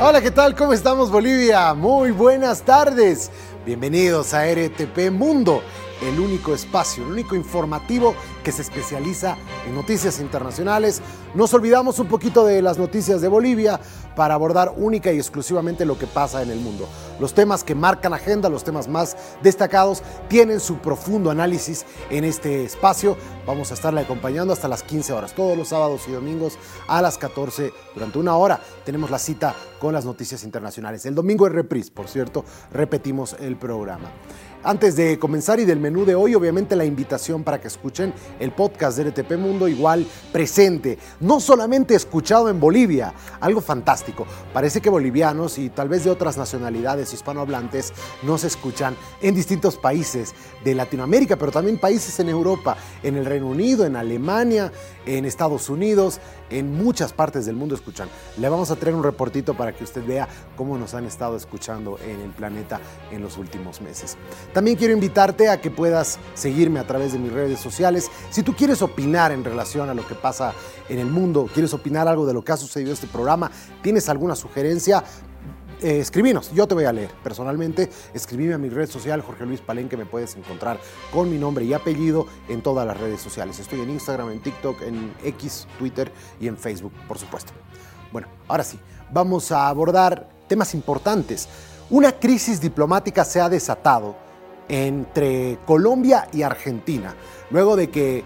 Hola, ¿qué tal? ¿Cómo estamos, Bolivia? Muy buenas tardes. Bienvenidos a RTP Mundo, el único espacio, el único informativo que se especializa en noticias internacionales. Nos olvidamos un poquito de las noticias de Bolivia para abordar única y exclusivamente lo que pasa en el mundo. Los temas que marcan agenda, los temas más destacados, tienen su profundo análisis en este espacio. Vamos a estarle acompañando hasta las 15 horas, todos los sábados y domingos a las 14, durante una hora. Tenemos la cita con las noticias internacionales. El domingo es reprise, por cierto, repetimos el programa. Antes de comenzar y del menú de hoy, obviamente la invitación para que escuchen el podcast de RTP Mundo, igual presente, no solamente escuchado en Bolivia, algo fantástico. Parece que bolivianos y tal vez de otras nacionalidades hispanohablantes nos escuchan en distintos países de Latinoamérica, pero también países en Europa, en el Reino Unido, en Alemania, en Estados Unidos, en muchas partes del mundo escuchan. Le vamos a traer un reportito para que usted vea cómo nos han estado escuchando en el planeta en los últimos meses. También quiero invitarte a que puedas seguirme a través de mis redes sociales. Si tú quieres opinar en relación a lo que pasa en el mundo, quieres opinar algo de lo que ha sucedido en este programa, tienes alguna sugerencia, escribinos, yo te voy a leer personalmente. Escribime a mi red social Jorge Luis Palenque, me puedes encontrar con mi nombre y apellido en todas las redes sociales. Estoy en Instagram, en TikTok, en X, Twitter y en Facebook, por supuesto. Bueno, ahora sí, vamos a abordar temas importantes. Una crisis diplomática se ha desatado entre Colombia y Argentina, luego de que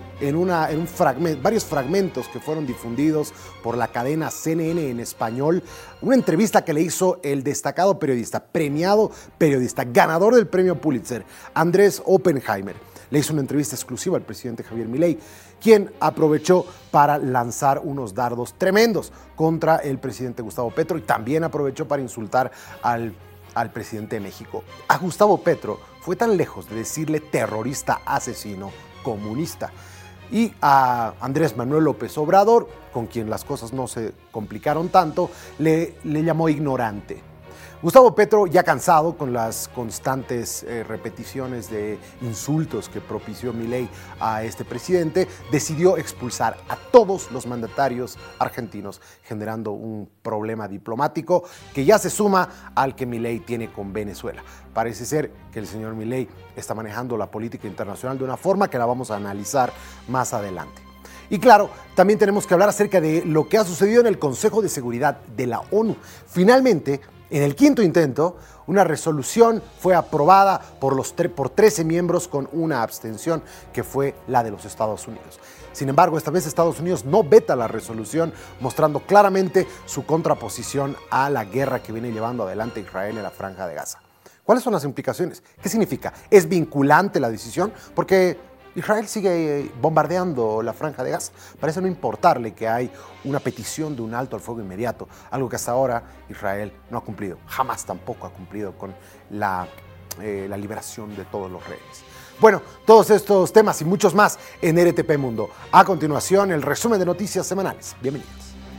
varios fragmentos que fueron difundidos por la cadena CNN en español, una entrevista que le hizo el destacado periodista, premiado periodista, ganador del premio Pulitzer, Andrés Oppenheimer. Le hizo una entrevista exclusiva al presidente Javier Milei, quien aprovechó para lanzar unos dardos tremendos contra el presidente Gustavo Petro y también aprovechó para insultar al presidente de México. A Gustavo Petro fue tan lejos de decirle terrorista, asesino, comunista. Y a Andrés Manuel López Obrador, con quien las cosas no se complicaron tanto, le llamó ignorante. Gustavo Petro, ya cansado con las constantes repeticiones de insultos que propició Milei a este presidente, decidió expulsar a todos los mandatarios argentinos, generando un problema diplomático que ya se suma al que Milei tiene con Venezuela. Parece ser que el señor Milei está manejando la política internacional de una forma que la vamos a analizar más adelante. Y claro, también tenemos que hablar acerca de lo que ha sucedido en el Consejo de Seguridad de la ONU. Finalmente, en el quinto intento, una resolución fue aprobada por 13 miembros con una abstención, que fue la de los Estados Unidos. Sin embargo, esta vez Estados Unidos no veta la resolución, mostrando claramente su contraposición a la guerra que viene llevando adelante Israel en la Franja de Gaza. ¿Cuáles son las implicaciones? ¿Qué significa? ¿Es vinculante la decisión? Porque Israel sigue bombardeando la Franja de Gaza. Parece no importarle que hay una petición de un alto al fuego inmediato, algo que hasta ahora Israel no ha cumplido. Jamás tampoco ha cumplido con la liberación de todos los rehenes. Bueno, todos estos temas y muchos más en RTP Mundo. A continuación, el resumen de noticias semanales. Bienvenidos.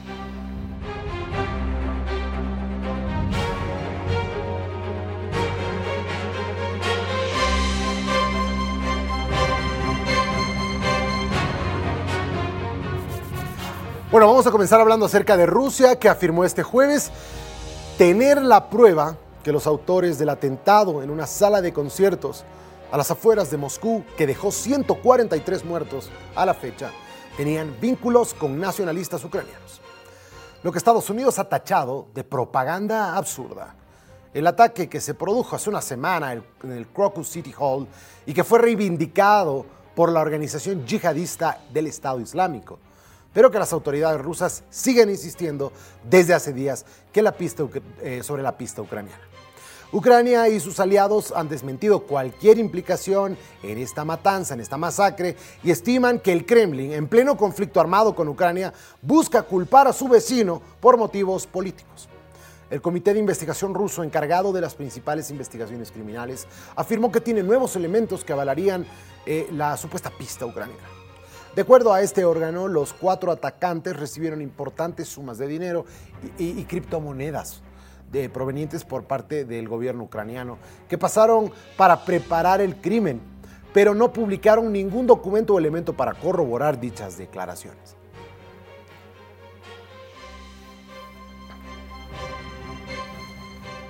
Bueno, vamos a comenzar hablando acerca de Rusia, que afirmó este jueves tener la prueba que los autores del atentado en una sala de conciertos a las afueras de Moscú, que dejó 143 muertos a la fecha, tenían vínculos con nacionalistas ucranianos. Lo que Estados Unidos ha tachado de propaganda absurda. El ataque que se produjo hace una semana en el Crocus City Hall y que fue reivindicado por la organización yihadista del Estado Islámico, pero que las autoridades rusas siguen insistiendo desde hace días que sobre la pista ucraniana. Ucrania y sus aliados han desmentido cualquier implicación en esta matanza, en esta masacre, y estiman que el Kremlin, en pleno conflicto armado con Ucrania, busca culpar a su vecino por motivos políticos. El Comité de Investigación ruso, encargado de las principales investigaciones criminales, afirmó que tiene nuevos elementos que avalarían la supuesta pista ucraniana. De acuerdo a este órgano, los 4 atacantes recibieron importantes sumas de dinero y criptomonedas provenientes por parte del gobierno ucraniano, que pasaron para preparar el crimen, pero no publicaron ningún documento o elemento para corroborar dichas declaraciones.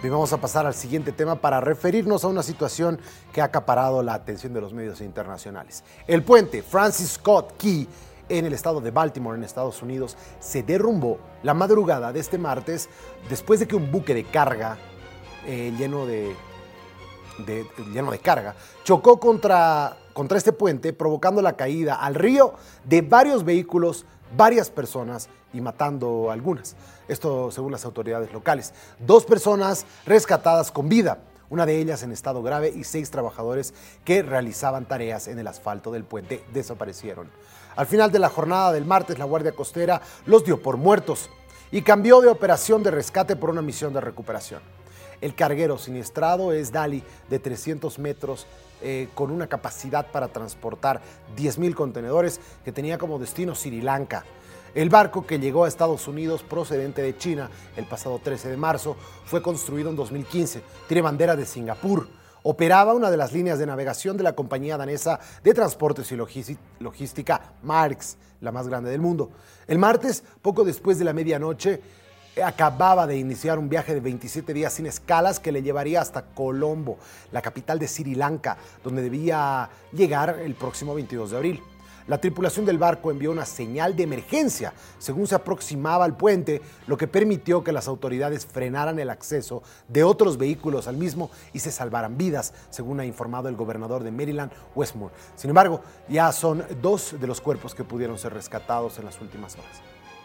Bien, vamos a pasar al siguiente tema para referirnos a una situación que ha acaparado la atención de los medios internacionales. El puente Francis Scott Key en el estado de Baltimore, en Estados Unidos, se derrumbó la madrugada de este martes después de que un buque de carga lleno de carga chocó contra este puente, provocando la caída al río de varios vehículos, varias personas y matando algunas. Esto según las autoridades locales. 2 personas rescatadas con vida, una de ellas en estado grave, y 6 trabajadores que realizaban tareas en el asfalto del puente desaparecieron. Al final de la jornada del martes, la Guardia Costera los dio por muertos y cambió de operación de rescate por una misión de recuperación. El carguero siniestrado es Dali, de 300 metros, con una capacidad para transportar 10,000 contenedores, que tenía como destino Sri Lanka. El barco, que llegó a Estados Unidos procedente de China el pasado 13 de marzo, fue construido en 2015, tiene bandera de Singapur, operaba una de las líneas de navegación de la compañía danesa de transportes y logística Maersk, la más grande del mundo. El martes, poco después de la medianoche, acababa de iniciar un viaje de 27 días sin escalas que le llevaría hasta Colombo, la capital de Sri Lanka, donde debía llegar el próximo 22 de abril. La tripulación del barco envió una señal de emergencia según se aproximaba al puente, lo que permitió que las autoridades frenaran el acceso de otros vehículos al mismo y se salvaran vidas, según ha informado el gobernador de Maryland, Wes Moore. Sin embargo, ya son 2 de los cuerpos que pudieron ser rescatados en las últimas horas.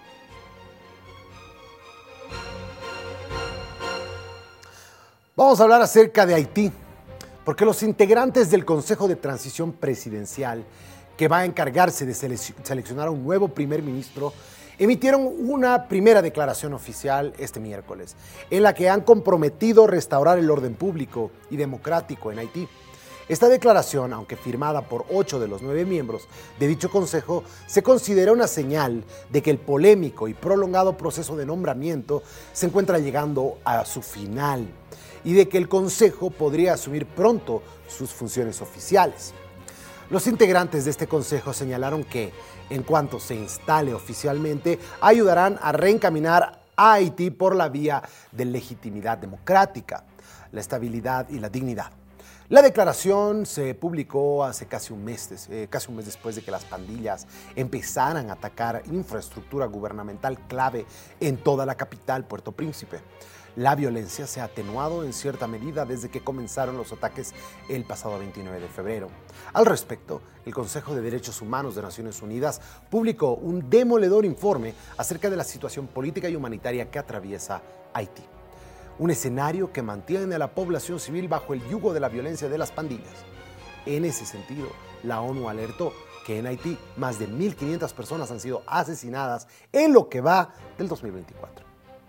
Vamos a hablar acerca de Haití, porque los integrantes del Consejo de Transición Presidencial, que va a encargarse de seleccionar a un nuevo primer ministro, emitieron una primera declaración oficial este miércoles, en la que han comprometido restaurar el orden público y democrático en Haití. Esta declaración, aunque firmada por 8 de los 9 miembros de dicho consejo, se considera una señal de que el polémico y prolongado proceso de nombramiento se encuentra llegando a su final y de que el consejo podría asumir pronto sus funciones oficiales. Los integrantes de este consejo señalaron que, en cuanto se instale oficialmente, ayudarán a reencaminar a Haití por la vía de legitimidad democrática, la estabilidad y la dignidad. La declaración se publicó hace casi un mes después de que las pandillas empezaran a atacar infraestructura gubernamental clave en toda la capital, Puerto Príncipe. La violencia se ha atenuado en cierta medida desde que comenzaron los ataques el pasado 29 de febrero. Al respecto, el Consejo de Derechos Humanos de Naciones Unidas publicó un demoledor informe acerca de la situación política y humanitaria que atraviesa Haití. Un escenario que mantiene a la población civil bajo el yugo de la violencia de las pandillas. En ese sentido, la ONU alertó que en Haití más de 1,500 personas han sido asesinadas en lo que va del 2024.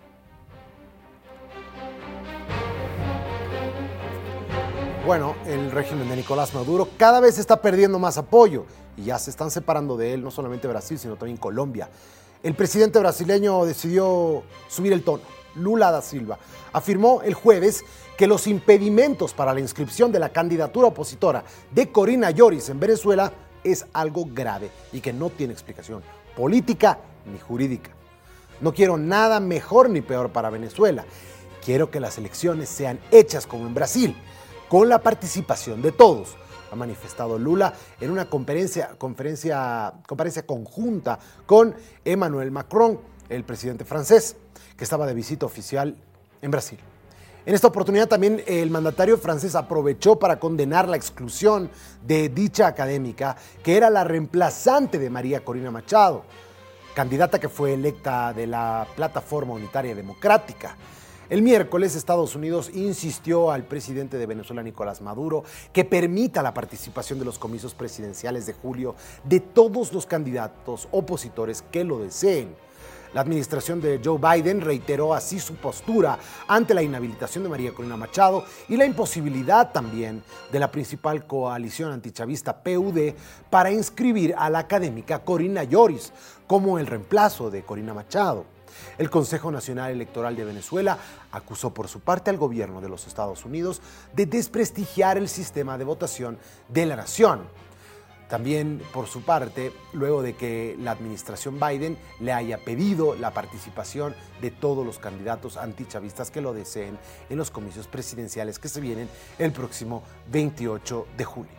Bueno, el régimen de Nicolás Maduro cada vez está perdiendo más apoyo y ya se están separando de él no solamente Brasil, sino también Colombia. El presidente brasileño decidió subir el tono. Lula da Silva afirmó el jueves que los impedimentos para la inscripción de la candidatura opositora de Corina Yoris en Venezuela es algo grave y que no tiene explicación política ni jurídica. No quiero nada mejor ni peor para Venezuela. Quiero que las elecciones sean hechas como en Brasil, con la participación de todos, ha manifestado Lula en una conferencia conjunta con Emmanuel Macron, el presidente francés, que estaba de visita oficial en Brasil. En esta oportunidad también el mandatario francés aprovechó para condenar la exclusión de dicha académica, que era la reemplazante de María Corina Machado, candidata que fue electa de la Plataforma Unitaria Democrática. El miércoles, Estados Unidos insistió al presidente de Venezuela, Nicolás Maduro, que permita la participación de los comicios presidenciales de julio de todos los candidatos opositores que lo deseen. La administración de Joe Biden reiteró así su postura ante la inhabilitación de María Corina Machado y la imposibilidad también de la principal coalición antichavista PUD para inscribir a la académica Corina Yoris como el reemplazo de Corina Machado. El Consejo Nacional Electoral de Venezuela acusó por su parte al gobierno de los Estados Unidos de desprestigiar el sistema de votación de la nación. También, por su parte, luego de que la administración Biden le haya pedido la participación de todos los candidatos antichavistas que lo deseen en los comicios presidenciales que se vienen el próximo 28 de julio.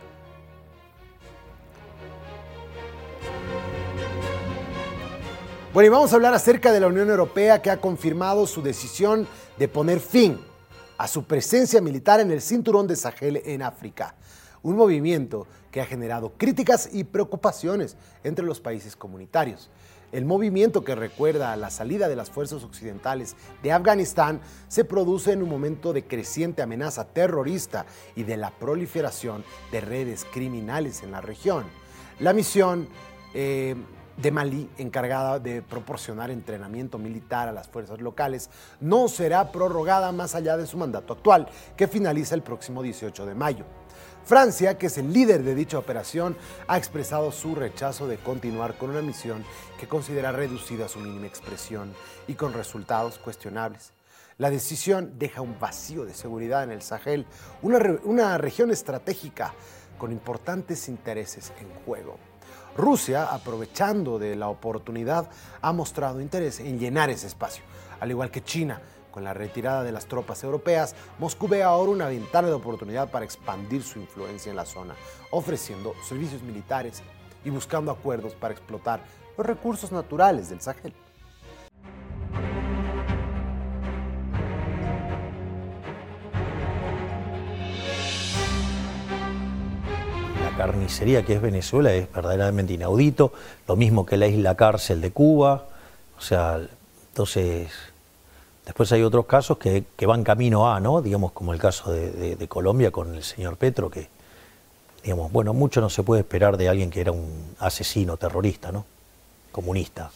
Bueno, y vamos a hablar acerca de la Unión Europea, que ha confirmado su decisión de poner fin a su presencia militar en el cinturón de Sahel en África. Un movimiento que ha generado críticas y preocupaciones entre los países comunitarios. El movimiento, que recuerda a la salida de las fuerzas occidentales de Afganistán, se produce en un momento de creciente amenaza terrorista y de la proliferación de redes criminales en la región. La misión de Malí, encargada de proporcionar entrenamiento militar a las fuerzas locales, no será prorrogada más allá de su mandato actual, que finaliza el próximo 18 de mayo. Francia, que es el líder de dicha operación, ha expresado su rechazo de continuar con una misión que considera reducida a su mínima expresión y con resultados cuestionables. La decisión deja un vacío de seguridad en el Sahel, una región estratégica con importantes intereses en juego. Rusia, aprovechando de la oportunidad, ha mostrado interés en llenar ese espacio, al igual que China. Con la retirada de las tropas europeas, Moscú ve ahora una ventana de oportunidad para expandir su influencia en la zona, ofreciendo servicios militares y buscando acuerdos para explotar los recursos naturales del Sahel. La carnicería que es Venezuela es verdaderamente inaudito, lo mismo que la isla cárcel de Cuba, o sea, entonces... Después hay otros casos que van camino a, ¿no? Digamos, como el caso de Colombia con el señor Petro, que, digamos, bueno, mucho no se puede esperar de alguien que era un asesino terrorista, ¿no? Comunista.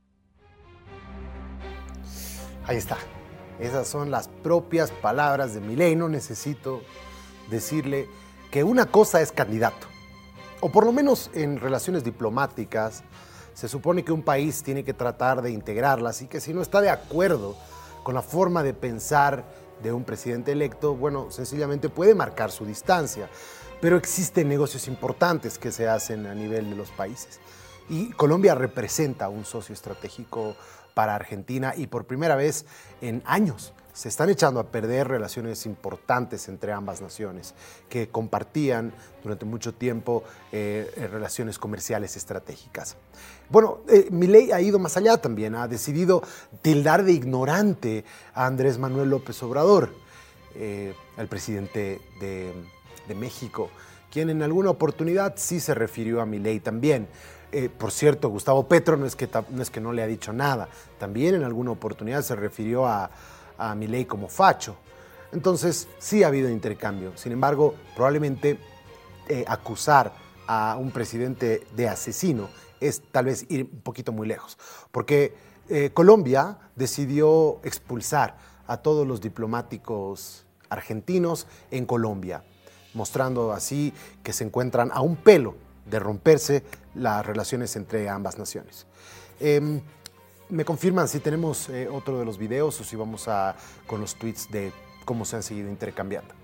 Ahí está. Esas son las propias palabras de Milei. No necesito decirle que una cosa es candidato, o por lo menos en relaciones diplomáticas, se supone que un país tiene que tratar de integrarlas y que si no está de acuerdo con la forma de pensar de un presidente electo, bueno, sencillamente puede marcar su distancia. Pero existen negocios importantes que se hacen a nivel de los países. Y Colombia representa un socio estratégico para Argentina y por primera vez en años se están echando a perder relaciones importantes entre ambas naciones que compartían durante mucho tiempo relaciones comerciales estratégicas. Bueno, Milei ha ido más allá también, ha decidido tildar de ignorante a Andrés Manuel López Obrador, el presidente de México, quien en alguna oportunidad sí se refirió a Milei también. Por cierto, Gustavo Petro no es que no le ha dicho nada, también en alguna oportunidad se refirió a Milei como facho. Entonces sí ha habido intercambio. Sin embargo, probablemente acusar a un presidente de asesino es tal vez ir un poquito muy lejos, porque Colombia decidió expulsar a todos los diplomáticos argentinos en Colombia, mostrando así que se encuentran a un pelo de romperse las relaciones entre ambas naciones. Me confirman si tenemos otro de los videos o si vamos con los tweets de cómo se han seguido intercambiando.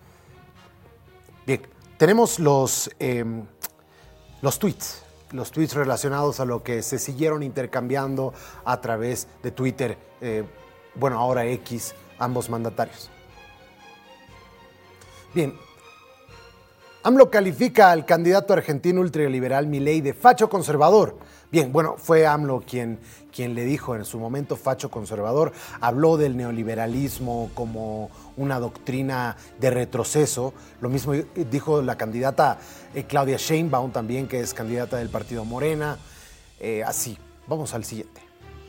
Bien, tenemos los tweets relacionados a lo que se siguieron intercambiando a través de Twitter, bueno, ahora X, ambos mandatarios. Bien, AMLO califica al candidato argentino ultraliberal Milei de facho conservador. Bien, bueno, fue AMLO quien le dijo en su momento facho conservador, habló del neoliberalismo como una doctrina de retroceso. Lo mismo dijo la candidata Claudia Sheinbaum también, que es candidata del partido Morena. Así, vamos al siguiente.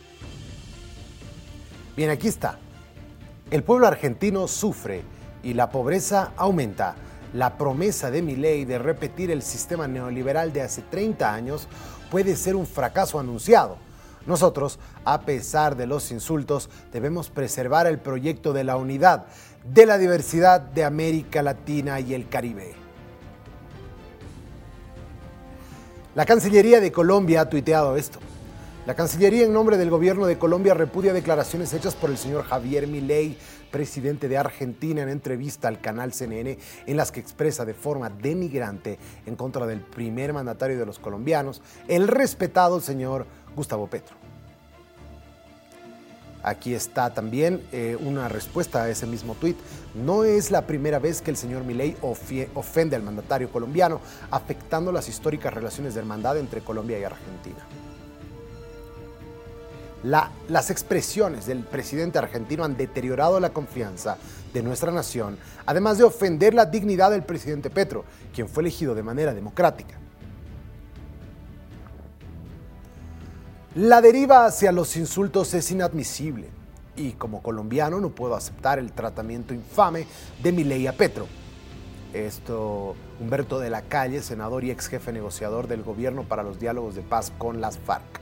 Bien, aquí está. El pueblo argentino sufre y la pobreza aumenta. La promesa de Milei de repetir el sistema neoliberal de hace 30 años puede ser un fracaso anunciado. Nosotros, a pesar de los insultos, debemos preservar el proyecto de la unidad, de la diversidad de América Latina y el Caribe. La Cancillería de Colombia ha tuiteado esto. La Cancillería, en nombre del gobierno de Colombia, repudia declaraciones hechas por el señor Javier Milei, presidente de Argentina, en entrevista al canal CNN, en las que expresa de forma denigrante en contra del primer mandatario de los colombianos, el respetado señor Gustavo Petro. Aquí está también una respuesta a ese mismo tuit. No es la primera vez que el señor Milei ofende al mandatario colombiano, afectando las históricas relaciones de hermandad entre Colombia y Argentina. Las expresiones del presidente argentino han deteriorado la confianza de nuestra nación, además de ofender la dignidad del presidente Petro, quien fue elegido de manera democrática. La deriva hacia los insultos es inadmisible y como colombiano no puedo aceptar el tratamiento infame de Milei a Petro. Esto, Humberto de la Calle, senador y ex jefe negociador del gobierno para los diálogos de paz con las FARC.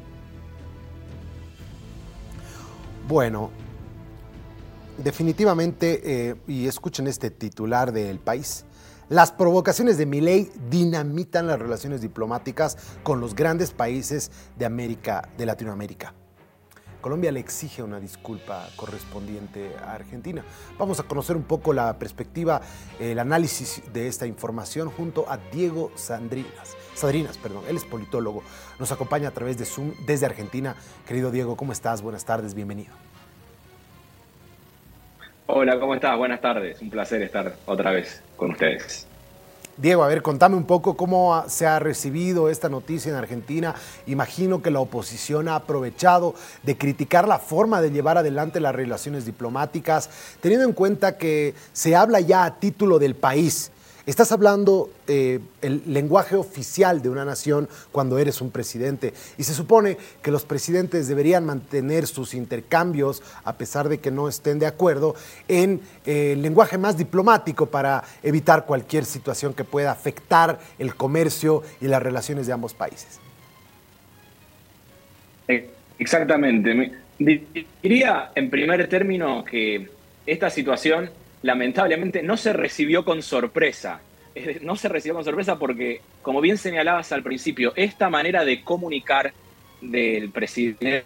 Bueno, definitivamente, y escuchen este titular del País, las provocaciones de Milei dinamitan las relaciones diplomáticas con los grandes países de Latinoamérica. Colombia le exige una disculpa correspondiente a Argentina. Vamos a conocer un poco la perspectiva, el análisis de esta información junto a Diego Sandrinas. Él es politólogo, nos acompaña a través de Zoom desde Argentina. Querido Diego, ¿cómo estás? Buenas tardes, bienvenido. Hola, ¿cómo estás? Buenas tardes, un placer estar otra vez con ustedes. Diego, a ver, contame un poco cómo se ha recibido esta noticia en Argentina. Imagino que la oposición ha aprovechado de criticar la forma de llevar adelante las relaciones diplomáticas, teniendo en cuenta que se habla ya a título del país. Estás hablando el lenguaje oficial de una nación cuando eres un presidente y se supone que los presidentes deberían mantener sus intercambios a pesar de que no estén de acuerdo en el lenguaje más diplomático para evitar cualquier situación que pueda afectar el comercio y las relaciones de ambos países. Exactamente. Diría en primer término que esta situación lamentablemente no se recibió con sorpresa. No se recibió con sorpresa porque, como bien señalabas al principio, esta manera de comunicar del presidente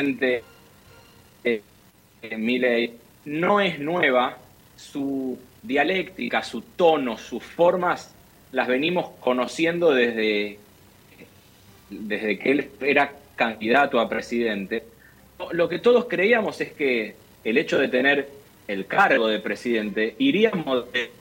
Milei no es nueva. Su dialéctica, su tono, sus formas las venimos conociendo desde que él era candidato a presidente. Lo que todos creíamos es que el hecho de tener el cargo de presidente iría moderando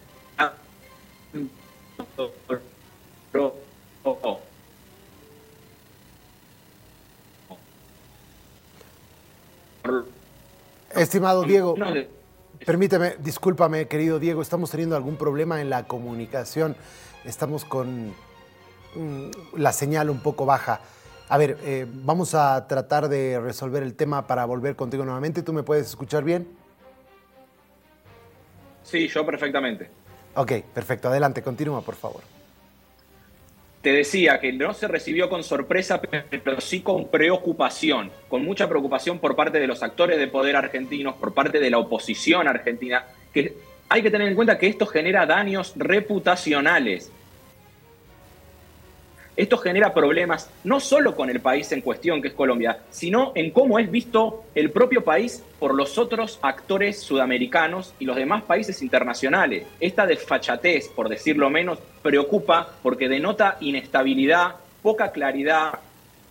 Estimado Diego, permíteme, discúlpame, querido Diego, estamos teniendo algún problema en la comunicación, estamos con la señal un poco baja. A ver, vamos a tratar de resolver el tema para volver contigo nuevamente. ¿Tú me puedes escuchar bien? Sí, yo perfectamente. Ok, perfecto. Adelante, continúa, por favor. Te decía que no se recibió con sorpresa, pero sí con preocupación, con mucha preocupación por parte de los actores de poder argentinos, por parte de la oposición argentina, que hay que tener en cuenta que esto genera daños reputacionales. Esto genera problemas no solo con el país en cuestión, que es Colombia, sino en cómo es visto el propio país por los otros actores sudamericanos y los demás países internacionales. Esta desfachatez, por decirlo menos, preocupa porque denota inestabilidad, poca claridad,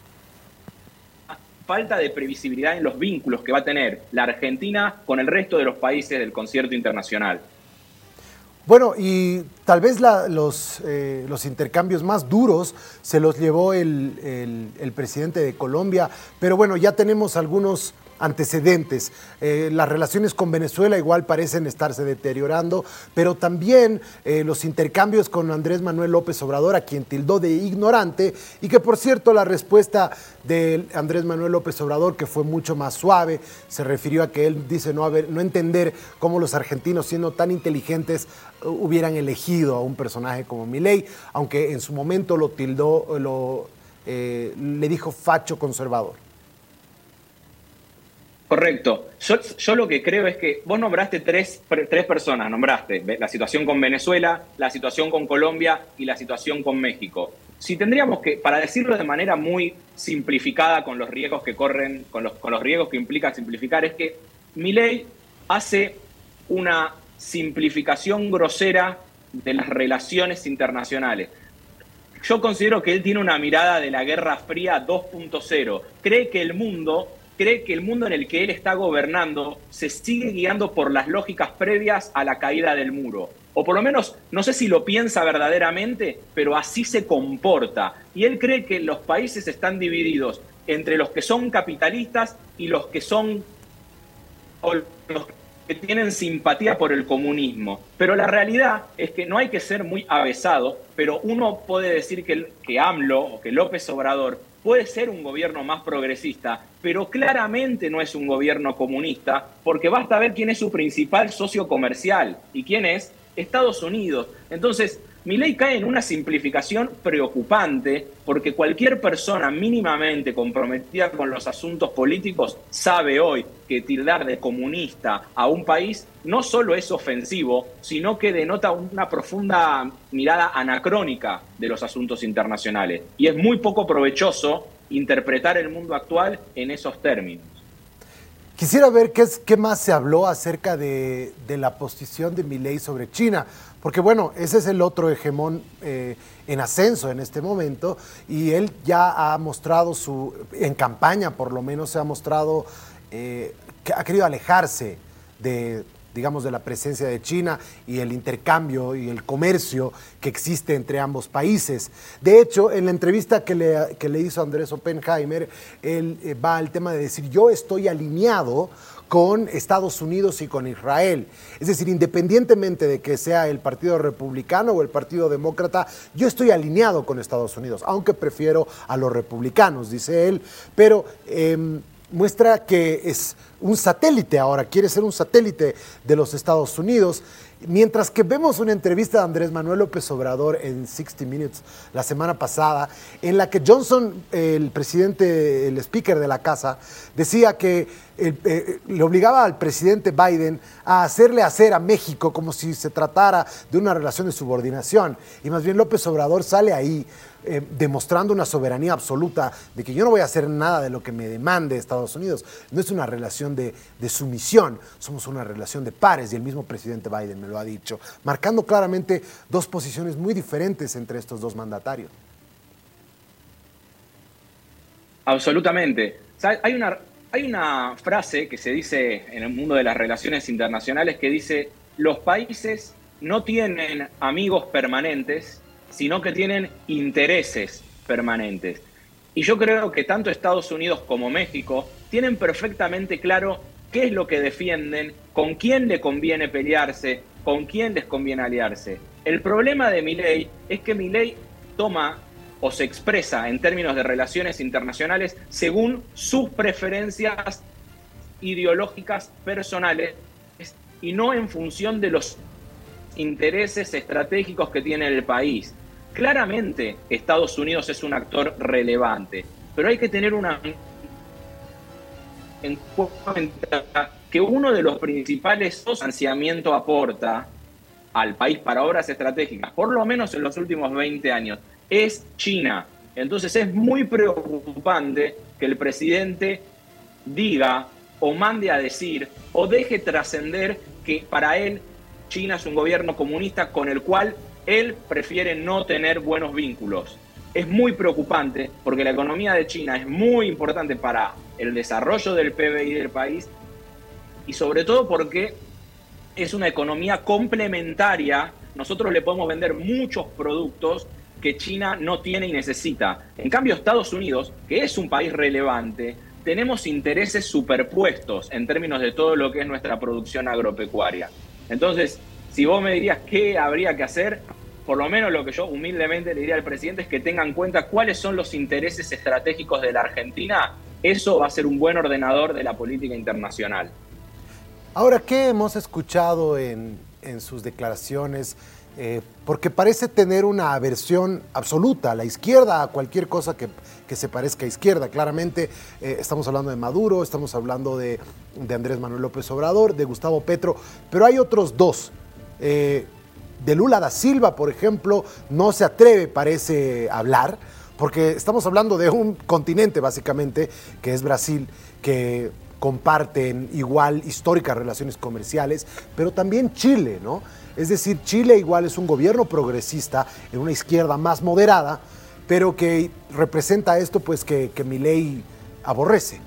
falta de previsibilidad en los vínculos que va a tener la Argentina con el resto de los países del concierto internacional. Bueno, y tal vez los intercambios más duros se los llevó el presidente de Colombia, pero bueno, ya tenemos algunos antecedentes. Las relaciones con Venezuela igual parecen estarse deteriorando, pero también los intercambios con Andrés Manuel López Obrador, a quien tildó de ignorante, y que por cierto la respuesta de Andrés Manuel López Obrador, que fue mucho más suave, se refirió a que él dice no entender cómo los argentinos, siendo tan inteligentes, hubieran elegido a un personaje como Milei, aunque en su momento lo tildó, le dijo facho conservador. Correcto. Yo lo que creo es que vos nombraste tres personas, nombraste la situación con Venezuela, la situación con Colombia y la situación con México. si tendríamos que, para decirlo de manera muy simplificada con los riesgos que corren, con los riesgos que implica simplificar, es que Milei hace una simplificación grosera de las relaciones internacionales. Yo considero que él tiene una mirada de la Guerra Fría 2.0. Cree que el mundo en el que él está gobernando se sigue guiando por las lógicas previas a la caída del muro. O por lo menos, no sé si lo piensa verdaderamente, pero así se comporta. Y él cree que los países están divididos entre los que son capitalistas y los que son, o los que tienen simpatía por el comunismo. Pero la realidad es que no hay que ser muy avesado, pero uno puede decir que AMLO o que López Obrador puede ser un gobierno más progresista, pero claramente no es un gobierno comunista, porque basta ver quién es su principal socio comercial y quién es Estados Unidos. Entonces, Milei cae en una simplificación preocupante, porque cualquier persona mínimamente comprometida con los asuntos políticos sabe hoy que tildar de comunista a un país no solo es ofensivo, sino que denota una profunda mirada anacrónica de los asuntos internacionales. Y es muy poco provechoso interpretar el mundo actual en esos términos. Quisiera ver qué más se habló acerca de la posición de Milei sobre China, porque bueno, ese es el otro hegemón en ascenso en este momento, y él ya ha mostrado en campaña por lo menos se ha mostrado que ha querido alejarse de la presencia de China y el intercambio y el comercio que existe entre ambos países. De hecho, en la entrevista que le hizo Andrés Oppenheimer, él va al tema de decir: yo estoy alineado con Estados Unidos y con Israel. Es decir, independientemente de que sea el Partido Republicano o el Partido Demócrata, yo estoy alineado con Estados Unidos, aunque prefiero a los republicanos, dice él, pero muestra que es un satélite ahora, quiere ser un satélite de los Estados Unidos, mientras que vemos una entrevista de Andrés Manuel López Obrador en 60 Minutes la semana pasada, en la que Johnson, el presidente, el speaker de la casa, decía que le obligaba al presidente Biden a hacerle hacer a México como si se tratara de una relación de subordinación, y más bien López Obrador sale ahí demostrando una soberanía absoluta de que yo no voy a hacer nada de lo que me demande Estados Unidos. No es una relación de sumisión, somos una relación de pares, y el mismo presidente Biden me lo ha dicho, marcando claramente dos posiciones muy diferentes entre estos dos mandatarios. Absolutamente. Hay una frase que se dice en el mundo de las relaciones internacionales que dice: los países no tienen amigos permanentes, sino que tienen intereses permanentes. Y yo creo que tanto Estados Unidos como México tienen perfectamente claro qué es lo que defienden, con quién le conviene pelearse, con quién les conviene aliarse. El problema de Milei es que Milei toma o se expresa en términos de relaciones internacionales según sus preferencias ideológicas personales y no en función de los intereses estratégicos que tiene el país. Claramente Estados Unidos es un actor relevante, pero hay que tener en cuenta que uno de los principales financiamientos aporta al país para obras estratégicas, por lo menos en los últimos 20 años, es China. Entonces es muy preocupante que el presidente diga o mande a decir o deje trascender que para él China es un gobierno comunista con el cual él prefiere no tener buenos vínculos. Es muy preocupante porque la economía de China es muy importante para el desarrollo del PBI del país y sobre todo porque es una economía complementaria. Nosotros le podemos vender muchos productos que China no tiene y necesita. En cambio, Estados Unidos, que es un país relevante, tenemos intereses superpuestos en términos de todo lo que es nuestra producción agropecuaria. Entonces, si vos me dirías qué habría que hacer, por lo menos lo que yo humildemente le diría al presidente es que tenga en cuenta cuáles son los intereses estratégicos de la Argentina. Eso va a ser un buen ordenador de la política internacional. Ahora, ¿qué hemos escuchado en sus declaraciones? Porque parece tener una aversión absoluta a la izquierda, a cualquier cosa que se parezca a izquierda. Claramente estamos hablando de Maduro, estamos hablando de Andrés Manuel López Obrador, de Gustavo Petro, pero hay otros dos. De Lula da Silva, por ejemplo, no se atreve, parece, a hablar, porque estamos hablando de un continente, básicamente, que es Brasil, que comparten igual históricas relaciones comerciales, pero también Chile, ¿no? Es decir, Chile igual es un gobierno progresista en una izquierda más moderada, pero que representa esto pues que Milei aborrece.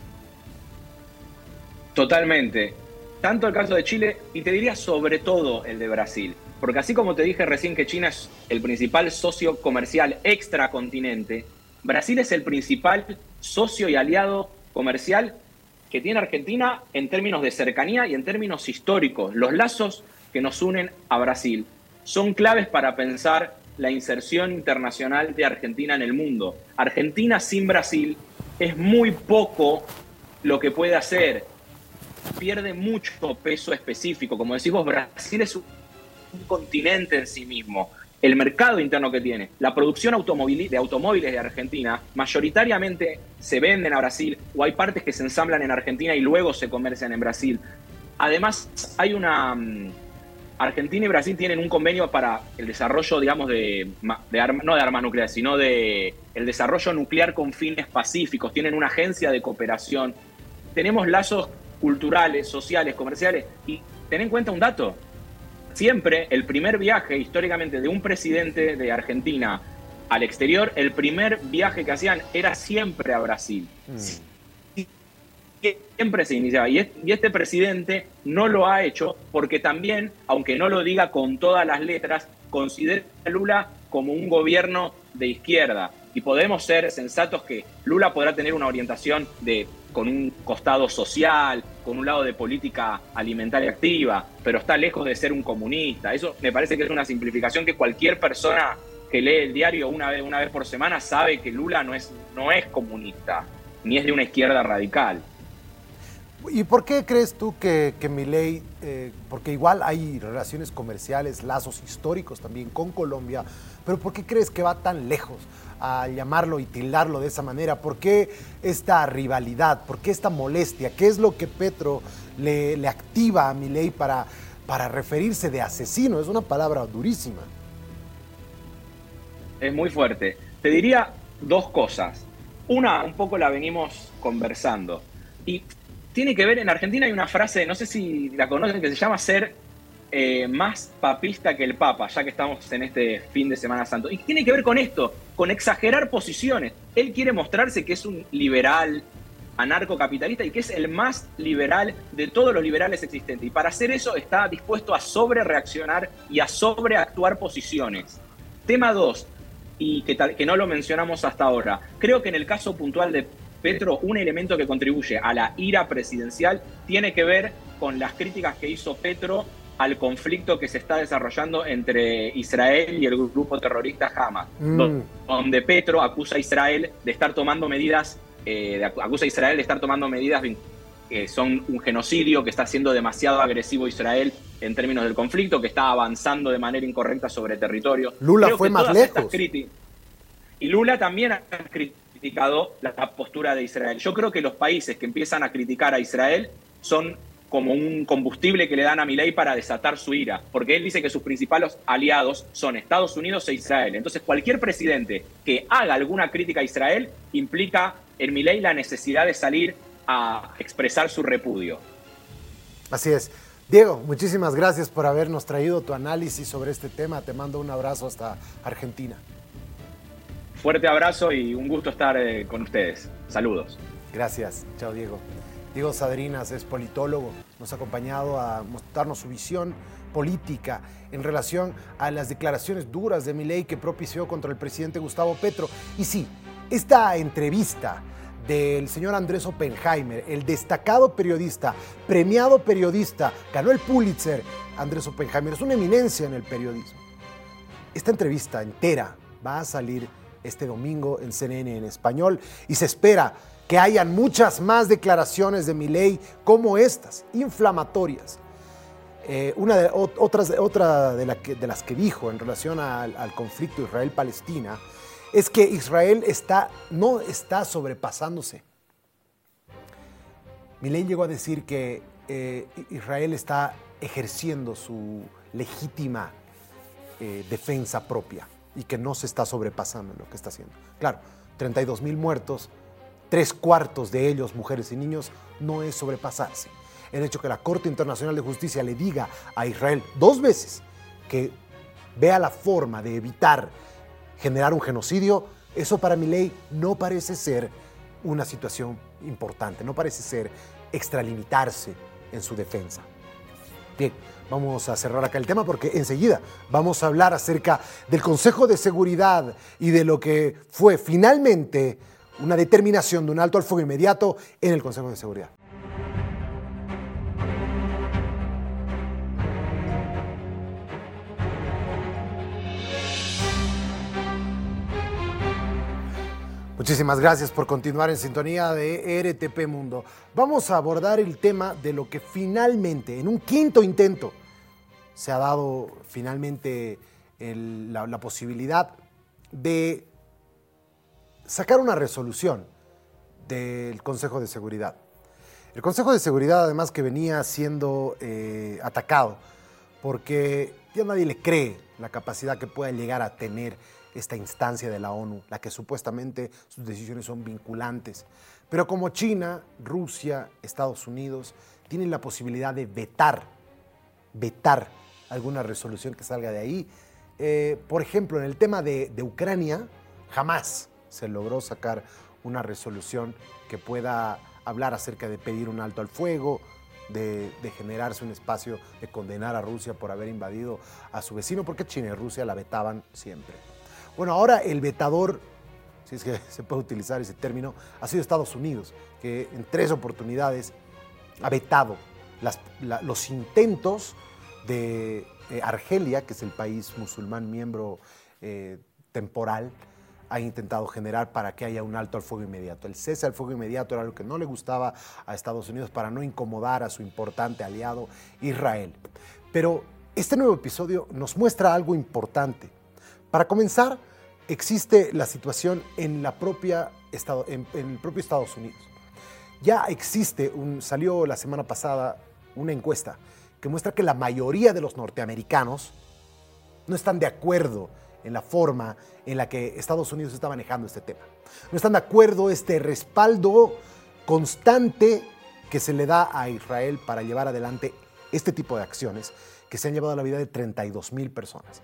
Totalmente. Tanto el caso de Chile, y te diría sobre todo el de Brasil. Porque así como te dije recién que China es el principal socio comercial extracontinente, Brasil es el principal socio y aliado comercial que tiene Argentina en términos de cercanía y en términos históricos. Los lazos que nos unen a Brasil son claves para pensar la inserción internacional de Argentina en el mundo. Argentina sin Brasil es muy poco lo que puede hacer. Pierde mucho peso específico. Como decimos, Brasil es un continente en sí mismo. El mercado interno que tiene, la producción de automóviles de Argentina, mayoritariamente se venden a Brasil o hay partes que se ensamblan en Argentina y luego se comercian en Brasil. Además, hay Argentina y Brasil tienen un convenio para el desarrollo, digamos, no de armas nucleares, sino de el desarrollo nuclear con fines pacíficos. Tienen una agencia de cooperación. Tenemos lazos culturales, sociales, comerciales. Y ten en cuenta un dato. Siempre el primer viaje históricamente de un presidente de Argentina al exterior, el primer viaje que hacían era siempre a Brasil. Siempre se iniciaba. Y este presidente no lo ha hecho porque también, aunque no lo diga con todas las letras, considera a Lula como un gobierno de izquierda. Y podemos ser sensatos que Lula podrá tener una orientación con un costado social, con un lado de política alimentaria activa, pero está lejos de ser un comunista. Eso me parece que es una simplificación que cualquier persona que lee el diario una vez por semana sabe que Lula no es comunista, ni es de una izquierda radical. ¿Y por qué crees tú que Milei, porque igual hay relaciones comerciales, lazos históricos también con Colombia, pero por qué crees que va tan lejos a llamarlo y tildarlo de esa manera? ¿Por qué esta rivalidad? ¿Por qué esta molestia? ¿Qué es lo que Petro le activa a Milei para referirse de asesino? Es una palabra durísima. Es muy fuerte. Te diría dos cosas. Una, un poco la venimos conversando. Y tiene que ver, en Argentina hay una frase, no sé si la conocen, que se llama ser más papista que el Papa, ya que estamos en este fin de Semana Santo. Y tiene que ver con esto, con exagerar posiciones. Él quiere mostrarse que es un liberal, anarcocapitalista y que es el más liberal de todos los liberales existentes. Y para hacer eso está dispuesto a sobrereaccionar y a sobreactuar posiciones. Tema 2, y que no lo mencionamos hasta ahora. Creo que en el caso puntual de Petro, un elemento que contribuye a la ira presidencial tiene que ver con las críticas que hizo Petro al conflicto que se está desarrollando entre Israel y el grupo terrorista Hamas, donde Petro acusa a Israel de estar tomando medidas, que son un genocidio, que está siendo demasiado agresivo Israel en términos del conflicto, que está avanzando de manera incorrecta sobre territorio. Lula fue más lejos. Y Lula también ha criticado la postura de Israel. Yo creo que los países que empiezan a criticar a Israel son como un combustible que le dan a Milei para desatar su ira, porque él dice que sus principales aliados son Estados Unidos e Israel. Entonces, cualquier presidente que haga alguna crítica a Israel implica en Milei la necesidad de salir a expresar su repudio. Así es. Diego, muchísimas gracias por habernos traído tu análisis sobre este tema. Te mando un abrazo hasta Argentina. Fuerte abrazo y un gusto estar con ustedes. Saludos. Gracias. Chao, Diego. Diego Sadrinas es politólogo, nos ha acompañado a mostrarnos su visión política en relación a las declaraciones duras de Milei que propició contra el presidente Gustavo Petro. Y sí, esta entrevista del señor Andrés Oppenheimer, el destacado periodista, premiado periodista, ganó el Pulitzer. Andrés Oppenheimer es una eminencia en el periodismo. Esta entrevista entera va a salir este domingo en CNN en español y se espera que hayan muchas más declaraciones de Milei como estas, inflamatorias. Otra de las que dijo en relación al conflicto Israel-Palestina es que Israel no está sobrepasándose. Milei llegó a decir que Israel está ejerciendo su legítima defensa propia y que no se está sobrepasando en lo que está haciendo. Claro, 32,000 muertos, 3/4 de ellos mujeres y niños, no es sobrepasarse. El hecho que la Corte Internacional de Justicia le diga a Israel 2 veces que vea la forma de evitar generar un genocidio, eso para Milei no parece ser una situación importante, no parece ser extralimitarse en su defensa. Bien, vamos a cerrar acá el tema porque enseguida vamos a hablar acerca del Consejo de Seguridad y de lo que fue finalmente una determinación de un alto al fuego inmediato en el Consejo de Seguridad. Muchísimas gracias por continuar en sintonía de RTP Mundo. Vamos a abordar el tema de lo que finalmente, en un quinto intento, se ha dado finalmente la posibilidad de sacar una resolución del Consejo de Seguridad. El Consejo de Seguridad, además, que venía siendo atacado porque ya nadie le cree la capacidad que pueda llegar a tener esta instancia de la ONU, la que supuestamente sus decisiones son vinculantes. Pero como China, Rusia, Estados Unidos tienen la posibilidad de vetar alguna resolución que salga de ahí. Por ejemplo, en el tema de Ucrania, jamás se logró sacar una resolución que pueda hablar acerca de pedir un alto al fuego, de generarse un espacio de condenar a Rusia por haber invadido a su vecino, porque China y Rusia la vetaban siempre. Bueno, ahora el vetador, si es que se puede utilizar ese término, ha sido Estados Unidos, que en 3 oportunidades ha vetado los intentos de Argelia, que es el país musulmán miembro temporal, ha intentado generar para que haya un alto al fuego inmediato. El cese al fuego inmediato era lo que no le gustaba a Estados Unidos para no incomodar a su importante aliado Israel. Pero este nuevo episodio nos muestra algo importante. Para comenzar, existe la situación en el propio Estados Unidos. Ya existe, salió la semana pasada una encuesta que muestra que la mayoría de los norteamericanos no están de acuerdo en la forma en la que Estados Unidos está manejando este tema. No están de acuerdo este respaldo constante que se le da a Israel para llevar adelante este tipo de acciones que se han llevado a la vida de 32,000 personas.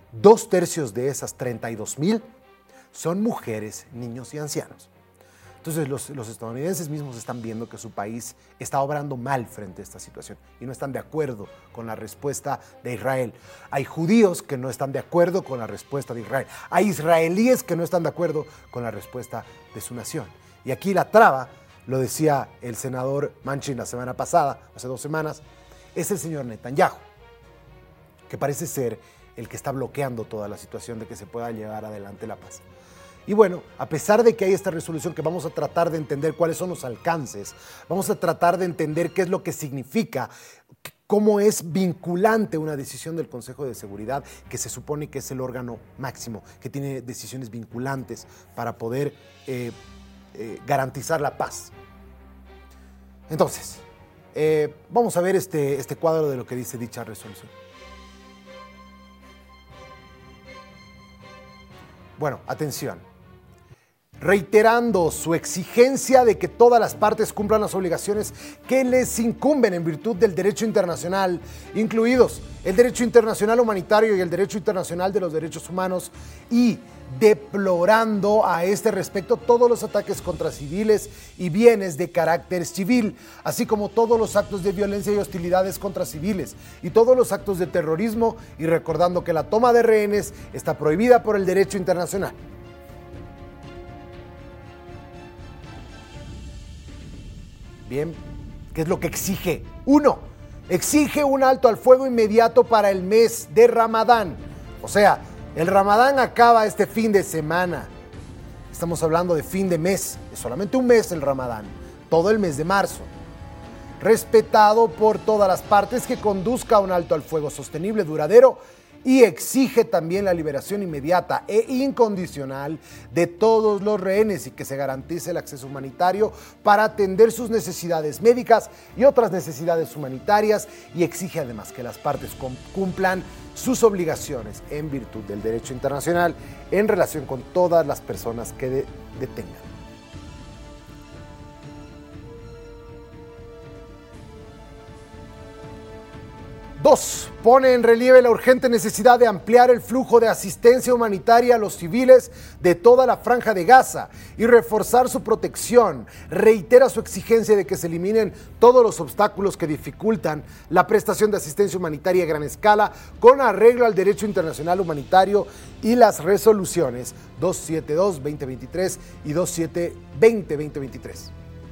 2/3 de esas 32,000 son mujeres, niños y ancianos. Entonces los estadounidenses mismos están viendo que su país está obrando mal frente a esta situación y no están de acuerdo con la respuesta de Israel. Hay judíos que no están de acuerdo con la respuesta de Israel. Hay israelíes que no están de acuerdo con la respuesta de su nación. Y aquí la traba, lo decía el senador Manchin la semana pasada, hace 2 semanas, es el señor Netanyahu, que parece ser el que está bloqueando toda la situación de que se pueda llevar adelante la paz. Y bueno, a pesar de que hay esta resolución que vamos a tratar de entender cuáles son los alcances, vamos a tratar de entender qué es lo que significa, cómo es vinculante una decisión del Consejo de Seguridad, que se supone que es el órgano máximo, que tiene decisiones vinculantes para poder garantizar la paz. Entonces, vamos a ver este cuadro de lo que dice dicha resolución. Bueno, atención. Reiterando su exigencia de que todas las partes cumplan las obligaciones que les incumben en virtud del derecho internacional, incluidos el derecho internacional humanitario y el derecho internacional de los derechos humanos, y deplorando a este respecto todos los ataques contra civiles y bienes de carácter civil, así como todos los actos de violencia y hostilidades contra civiles y todos los actos de terrorismo, y recordando que la toma de rehenes está prohibida por el derecho internacional. Bien, ¿qué es lo que exige? 1, exige un alto al fuego inmediato para el mes de Ramadán. O sea, el Ramadán acaba este fin de semana. Estamos hablando de fin de mes, es solamente un mes el Ramadán, todo el mes de marzo. Respetado por todas las partes, que conduzca a un alto al fuego sostenible, duradero y exige también la liberación inmediata e incondicional de todos los rehenes y que se garantice el acceso humanitario para atender sus necesidades médicas y otras necesidades humanitarias, y exige además que las partes cumplan sus obligaciones en virtud del derecho internacional en relación con todas las personas que detengan. 2. Pone en relieve la urgente necesidad de ampliar el flujo de asistencia humanitaria a los civiles de toda la Franja de Gaza y reforzar su protección. Reitera su exigencia de que se eliminen todos los obstáculos que dificultan la prestación de asistencia humanitaria a gran escala con arreglo al derecho internacional humanitario y las resoluciones 272-2023 y 272-2023.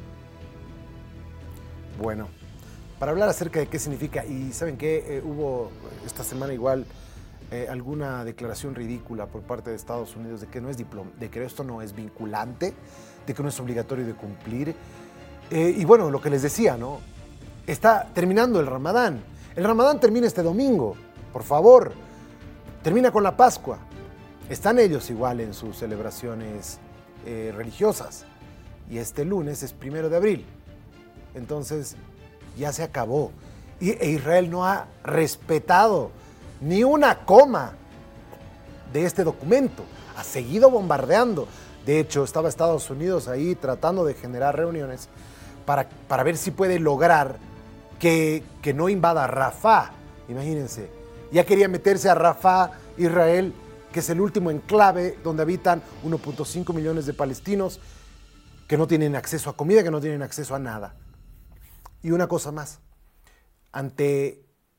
Bueno, para hablar acerca de qué significa, y ¿saben qué? Hubo esta semana igual alguna declaración ridícula por parte de Estados Unidos de que no es de que esto no es vinculante, de que no es obligatorio de cumplir. Y bueno, lo que les decía, ¿no? Está terminando el Ramadán. El Ramadán termina este domingo, por favor. Termina con la Pascua. Están ellos igual en sus celebraciones religiosas. Y este lunes es 1 de abril. Entonces ya se acabó. E Israel no ha respetado ni una coma de este documento. Ha seguido bombardeando. De hecho, estaba Estados Unidos ahí tratando de generar reuniones para ver si puede lograr que no invada Rafah. Imagínense, ya quería meterse a Rafah, Israel, que es el último enclave donde habitan 1.5 millones de palestinos que no tienen acceso a comida, que no tienen acceso a nada. Y una cosa más, ante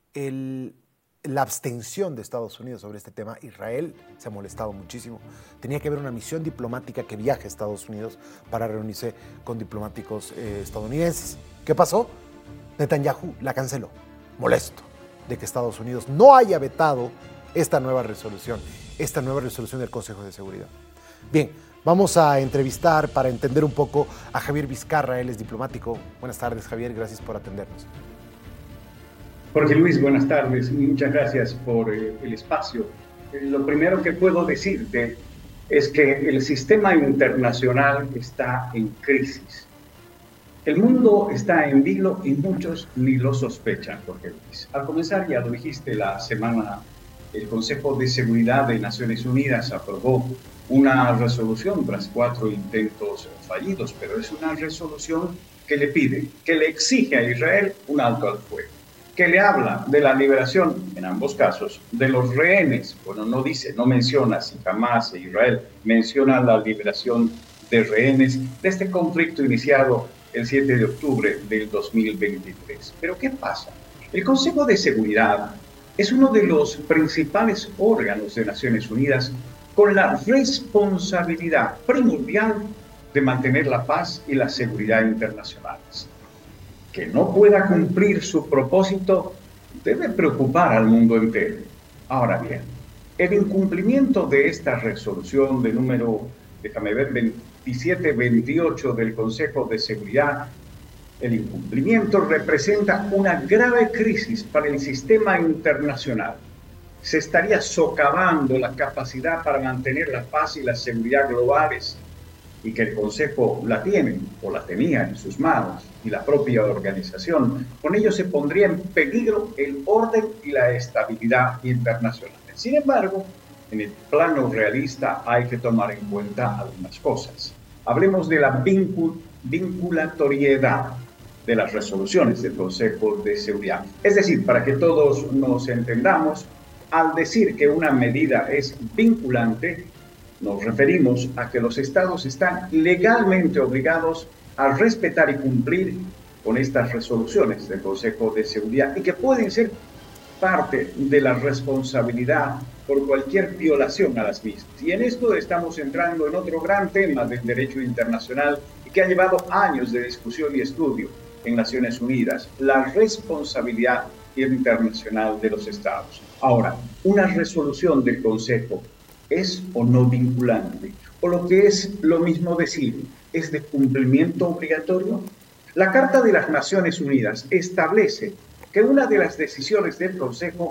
la abstención de Estados Unidos sobre este tema, Israel se ha molestado muchísimo. Tenía que haber una misión diplomática que viaje a Estados Unidos para reunirse con diplomáticos estadounidenses. ¿Qué pasó? Netanyahu la canceló, molesto de que Estados Unidos no haya vetado esta nueva resolución del Consejo de Seguridad. Bien, vamos a entrevistar para entender un poco a Javier Vizcarra, él es diplomático. Buenas tardes, Javier, gracias por atendernos. Jorge Luis, buenas tardes, muchas gracias por el espacio. Lo primero que puedo decirte es que el sistema internacional está en crisis. El mundo está en vilo y muchos ni lo sospechan, Jorge Luis. Al comenzar, ya lo dijiste, la semana, el Consejo de Seguridad de Naciones Unidas aprobó una resolución tras 4 intentos fallidos, pero es una resolución que le pide, que le exige a Israel un alto al fuego, que le habla de la liberación, en ambos casos, de los rehenes. Bueno, no menciona si Hamas e Israel, menciona la liberación de rehenes de este conflicto iniciado el 7 de octubre del 2023. Pero ¿qué pasa? El Consejo de Seguridad es uno de los principales órganos de Naciones Unidas con la responsabilidad primordial de mantener la paz y la seguridad internacionales. Que no pueda cumplir su propósito debe preocupar al mundo entero. Ahora bien, el incumplimiento de esta resolución de número, 2728 del Consejo de Seguridad, el incumplimiento representa una grave crisis para el sistema internacional. Se estaría socavando la capacidad para mantener la paz y la seguridad globales, y que el Consejo la tiene o la tenía en sus manos y la propia organización. Con ello se pondría en peligro el orden y la estabilidad internacional. Sin embargo, en el plano realista hay que tomar en cuenta algunas cosas. Hablemos de la vinculatoriedad de las resoluciones del Consejo de Seguridad. Es decir, para que todos nos entendamos, al decir que una medida es vinculante, nos referimos a que los estados están legalmente obligados a respetar y cumplir con estas resoluciones del Consejo de Seguridad y que pueden ser parte de la responsabilidad por cualquier violación a las mismas. Y en esto estamos entrando en otro gran tema del derecho internacional y que ha llevado años de discusión y estudio en Naciones Unidas, la responsabilidad internacional de los estados. Ahora, una resolución del Consejo ¿es o no vinculante? O lo que es lo mismo decir, ¿es de cumplimiento obligatorio? La Carta de las Naciones Unidas establece que una de las decisiones del Consejo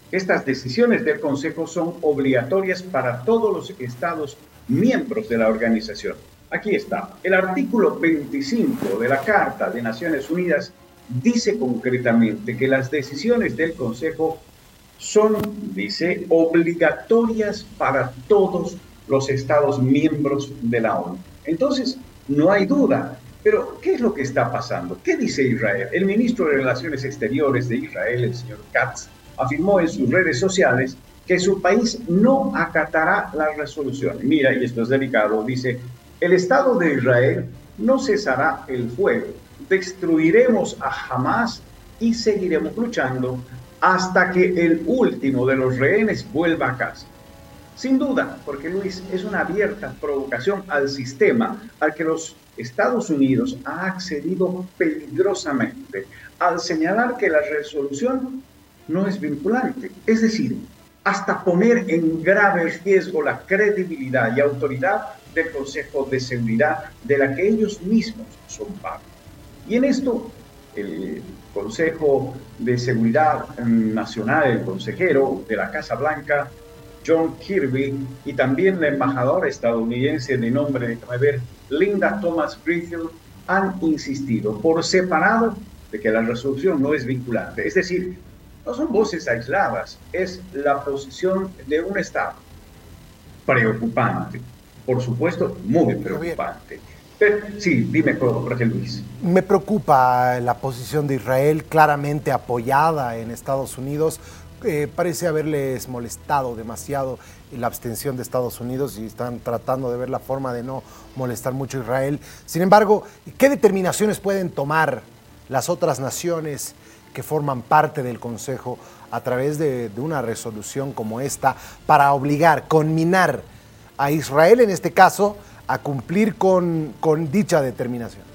Estas decisiones del Consejo son obligatorias para todos los Estados miembros de la organización. Aquí está. El artículo 25 de la Carta de Naciones Unidas dice concretamente que las decisiones del Consejo son, dice, obligatorias para todos los Estados miembros de la ONU. Entonces, no hay duda. Pero, ¿qué es lo que está pasando? ¿Qué dice Israel? El ministro de Relaciones Exteriores de Israel, el señor Katz, afirmó en sus redes sociales que su país no acatará las resoluciones. Mira, y esto es delicado, dice, el Estado de Israel no cesará el fuego, destruiremos a Hamás y seguiremos luchando hasta que el último de los rehenes vuelva a casa. Sin duda, porque Luis, es una abierta provocación al sistema al que los Estados Unidos ha accedido peligrosamente al señalar que la resolución no es vinculante, es decir, hasta poner en grave riesgo la credibilidad y autoridad del Consejo de Seguridad de la que ellos mismos son parte. Y en esto, el Consejo de Seguridad Nacional, el consejero de la Casa Blanca, John Kirby, y también la embajadora estadounidense de nombre, déjame ver, Linda Thomas-Greenfield, han insistido por separado de que la resolución no es vinculante. Es decir, no son voces aisladas, es la posición de un Estado preocupante, por supuesto, muy preocupante. Pero, sí, dime, Jorge Luis. Me preocupa la posición de Israel, claramente apoyada en Estados Unidos. Parece haberles molestado demasiado la abstención de Estados Unidos y están tratando de ver la forma de no molestar mucho a Israel. Sin embargo, ¿qué determinaciones pueden tomar las otras naciones que forman parte del Consejo a través de una resolución como esta para obligar, conminar a Israel en este caso a cumplir con dicha determinación?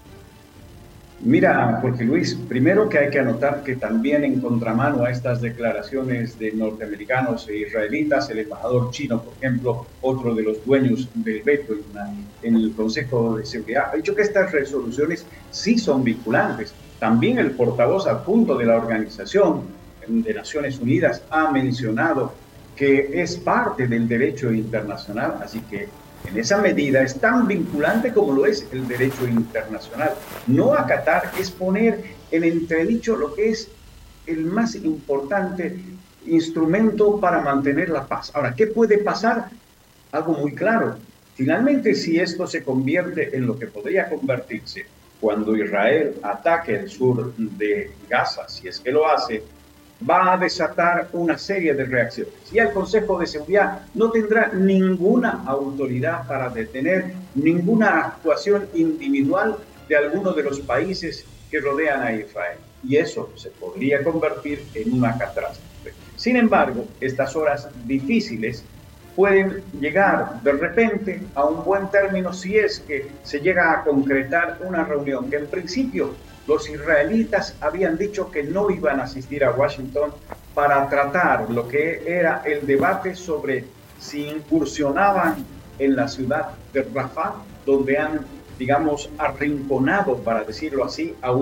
Mira, Jorge Luis, primero que hay que anotar que también en contramano a estas declaraciones de norteamericanos e israelitas, el embajador chino, por ejemplo, otro de los dueños del veto en el Consejo de Seguridad, ha dicho que estas resoluciones sí son vinculantes. También el portavoz adjunto de la Organización de Naciones Unidas ha mencionado que es parte del derecho internacional, así que en esa medida es tan vinculante como lo es el derecho internacional. No acatar es poner en entredicho lo que es el más importante instrumento para mantener la paz. Ahora, ¿qué puede pasar? Algo muy claro. Finalmente, si esto se convierte en lo que podría convertirse cuando Israel ataque el sur de Gaza, si es que lo hace, va a desatar una serie de reacciones. Y el Consejo de Seguridad no tendrá ninguna autoridad para detener ninguna actuación individual de alguno de los países que rodean a Israel. Y eso se podría convertir en una catástrofe. Sin embargo, estas horas difíciles pueden llegar de repente a un buen término si es que se llega a concretar una reunión que en principio los israelitas habían dicho que no iban a asistir a Washington para tratar lo que era el debate sobre si incursionaban en la ciudad de Rafah, donde han, digamos, arrinconado, para decirlo así, a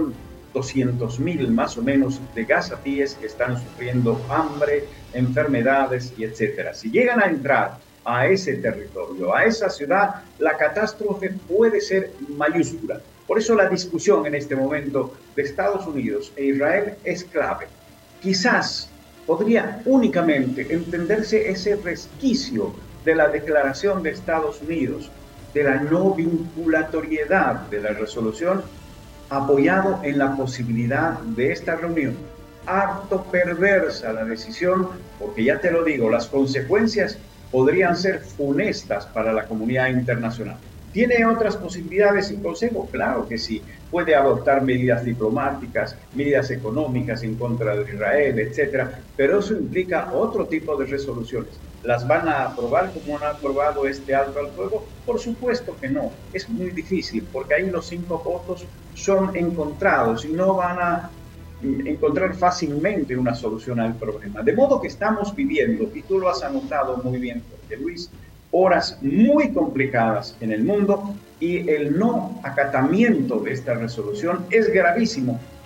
1.200.000 más o menos de gazatíes que están sufriendo hambre, enfermedades y etcétera. Si llegan a entrar a ese territorio, a esa ciudad, la catástrofe puede ser mayúscula. Por eso la discusión en este momento de Estados Unidos e Israel es clave. Quizás podría únicamente entenderse ese resquicio de la declaración de Estados Unidos, de la no vinculatoriedad de la resolución, apoyado en la posibilidad de esta reunión. Harto perversa la decisión, porque ya te lo digo, las consecuencias podrían ser funestas para la comunidad internacional. ¿Tiene otras posibilidades el Consejo? Claro que sí. Puede adoptar medidas diplomáticas, medidas económicas en contra de Israel, etcétera, pero eso implica otro tipo de resoluciones. ¿Las van a aprobar como han aprobado este alto al fuego? Por supuesto que no. Es muy difícil, porque ahí los 5 votos son encontrados y no van a encontrar fácilmente una solución al problema. De modo que estamos viviendo, y tú lo has anotado muy bien, Jorge Luis, horas muy complicadas en el mundo, y el no acatamiento de esta resolución es gravísimo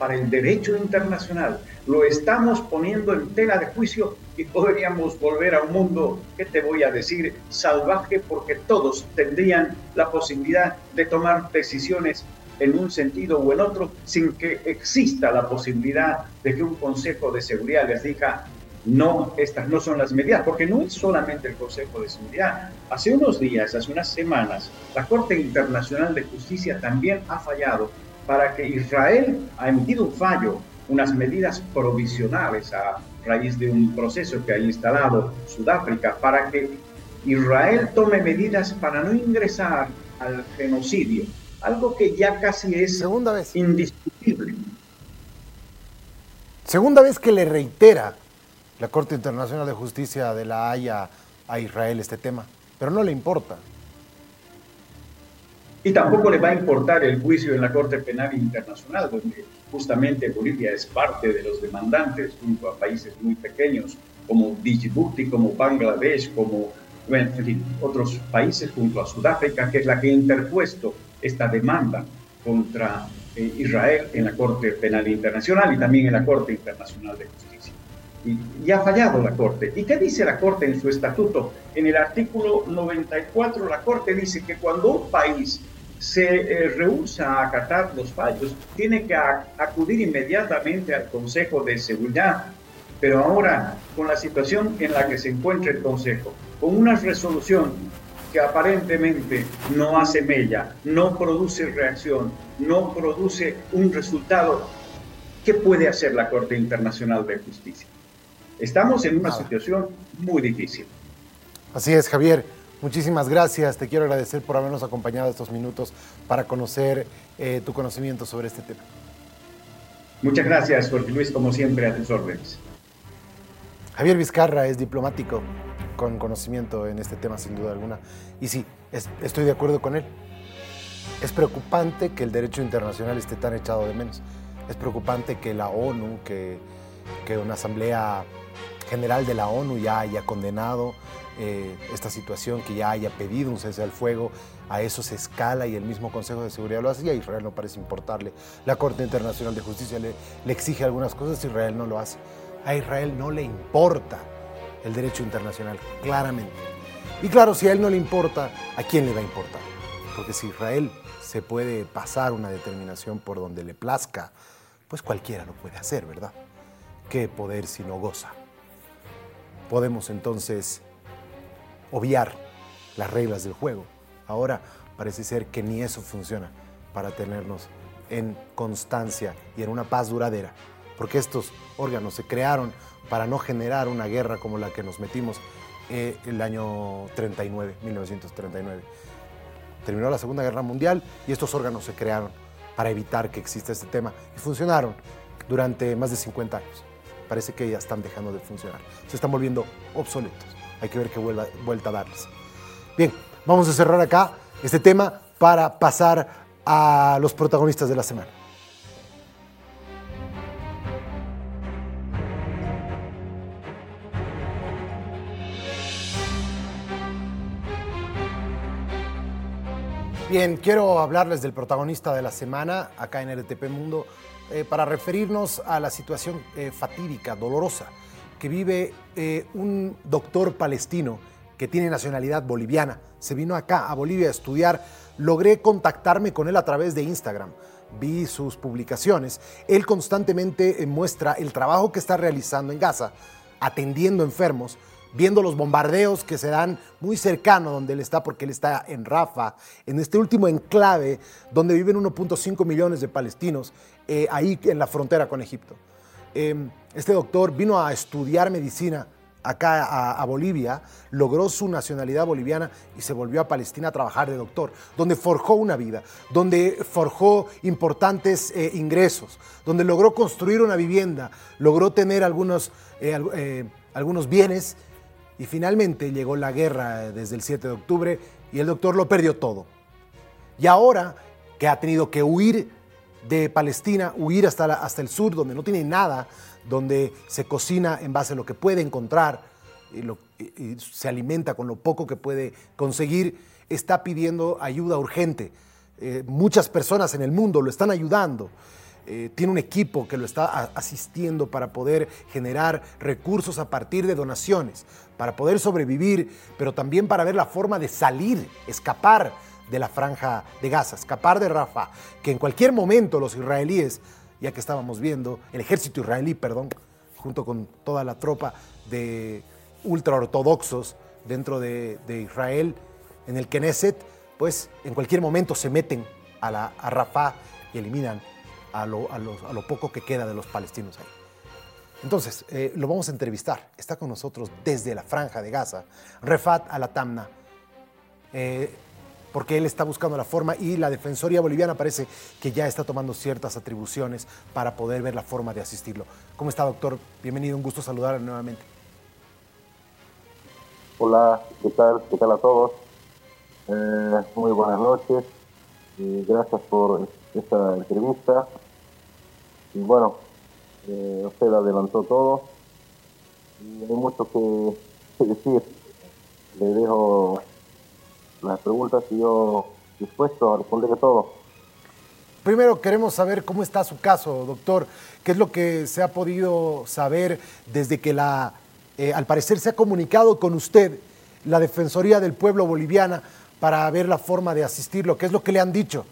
para el derecho internacional. Lo estamos poniendo en tela de juicio y podríamos volver a un mundo, ¿qué te voy a decir?, salvaje, porque todos tendrían la posibilidad de tomar decisiones en un sentido o en otro sin que exista la posibilidad de que un Consejo de Seguridad les diga: no, estas no son las medidas, porque no es solamente el Consejo de Seguridad. Hace unos días, hace unas semanas, la Corte Internacional de Justicia también ha fallado para que Israel ha emitido un fallo, unas medidas provisionales a raíz de un proceso que ha instalado Sudáfrica, para que Israel tome medidas para no ingresar al genocidio, algo que ya casi es indiscutible. Segunda vez que le reitera la Corte Internacional de Justicia de La Haya a Israel este tema, pero no le importa. Y tampoco le va a importar el juicio en la Corte Penal Internacional, donde justamente Bolivia es parte de los demandantes, junto a países muy pequeños como Djibouti, como Bangladesh, como, bueno, en fin, otros países, junto a Sudáfrica, que es la que ha interpuesto esta demanda contra Israel en la Corte Penal Internacional y también en la Corte Internacional de Justicia. Y ha fallado la Corte. ¿Y qué dice la Corte en su estatuto? En el artículo 94, la Corte dice que cuando un país se rehúsa a acatar los fallos, tiene que acudir inmediatamente al Consejo de Seguridad. Pero ahora, con la situación en la que se encuentra el Consejo, con una resolución que aparentemente no hace mella, no produce reacción, no produce un resultado, ¿qué puede hacer la Corte Internacional de Justicia? Estamos en una situación muy difícil. Así es, Javier. Muchísimas gracias. Te quiero agradecer por habernos acompañado estos minutos para conocer tu conocimiento sobre este tema. Muchas gracias, Jorge Luis, como siempre, a tus órdenes. Javier Vizcarra es diplomático con conocimiento en este tema, sin duda alguna. Y sí, estoy de acuerdo con él. Es preocupante que el derecho internacional esté tan echado de menos. Es preocupante que la ONU, que una asamblea general de la ONU ya haya condenado esta situación, que ya haya pedido un cese al fuego. A eso se escala y el mismo Consejo de Seguridad lo hace y a Israel no parece importarle. La Corte Internacional de Justicia le exige algunas cosas y Israel no lo hace. A Israel no le importa el derecho internacional, claramente. Y claro, si a él no le importa, ¿a quién le va a importar? Porque si Israel se puede pasar una determinación por donde le plazca, pues cualquiera lo puede hacer, ¿verdad? ¿Qué poder si no goza? Podemos entonces obviar las reglas del juego. Ahora parece ser que ni eso funciona para tenernos en constancia y en una paz duradera, porque estos órganos se crearon para no generar una guerra como la que nos metimos el año 1939. Terminó la Segunda Guerra Mundial y estos órganos se crearon para evitar que exista este tema y funcionaron durante más de 50 años. Parece que ya están dejando de funcionar, se están volviendo obsoletos. Hay que ver qué vuelta a darles. Bien, vamos a cerrar acá este tema para pasar a los protagonistas de la semana. Bien, quiero hablarles del protagonista de la semana acá en RTP Mundo para referirnos a la situación fatídica, dolorosa, que vive un doctor palestino que tiene nacionalidad boliviana. Se vino acá a Bolivia a estudiar. Logré contactarme con él a través de Instagram. Vi sus publicaciones. Él constantemente muestra el trabajo que está realizando en Gaza, atendiendo enfermos, viendo los bombardeos que se dan muy cercano donde él está, porque él está en Rafah, en este último enclave donde viven 1.5 millones de palestinos, ahí en la frontera con Egipto. Este doctor vino a estudiar medicina acá a Bolivia, logró su nacionalidad boliviana y se volvió a Palestina a trabajar de doctor, donde forjó una vida, donde forjó importantes ingresos, donde logró construir una vivienda, logró tener algunos bienes. Y finalmente llegó la guerra desde el 7 de octubre y el doctor lo perdió todo. Y ahora que ha tenido que huir de Palestina, huir hasta el sur, donde no tiene nada, donde se cocina en base a lo que puede encontrar y se alimenta con lo poco que puede conseguir, está pidiendo ayuda urgente. Muchas personas en el mundo lo están ayudando. tiene un equipo que lo está asistiendo para poder generar recursos a partir de donaciones, para poder sobrevivir, pero también para ver la forma de salir, escapar de la franja de Gaza, escapar de Rafah, que en cualquier momento los israelíes, ya que estábamos viendo, el ejército israelí, junto con toda la tropa de ultraortodoxos dentro de Israel, en el Knesset, pues en cualquier momento se meten a Rafah y eliminan a lo poco que queda de los palestinos ahí. Entonces, lo vamos a entrevistar. Está con nosotros desde la franja de Gaza, Refat Al-Atamna, porque él está buscando la forma y la Defensoría Boliviana parece que ya está tomando ciertas atribuciones para poder ver la forma de asistirlo. ¿Cómo está, doctor? Bienvenido, un gusto saludarlo nuevamente. Hola, ¿qué tal? ¿Qué tal a todos? Muy buenas noches y gracias por esta entrevista. Y bueno, usted adelantó todo y hay mucho que decir. Le dejo las preguntas y yo dispuesto a responder todo. Primero queremos saber cómo está su caso, doctor. ¿Qué es lo que se ha podido saber desde que al parecer se ha comunicado con usted la Defensoría del Pueblo Boliviana para ver la forma de asistirlo? ¿Qué es lo que le han dicho?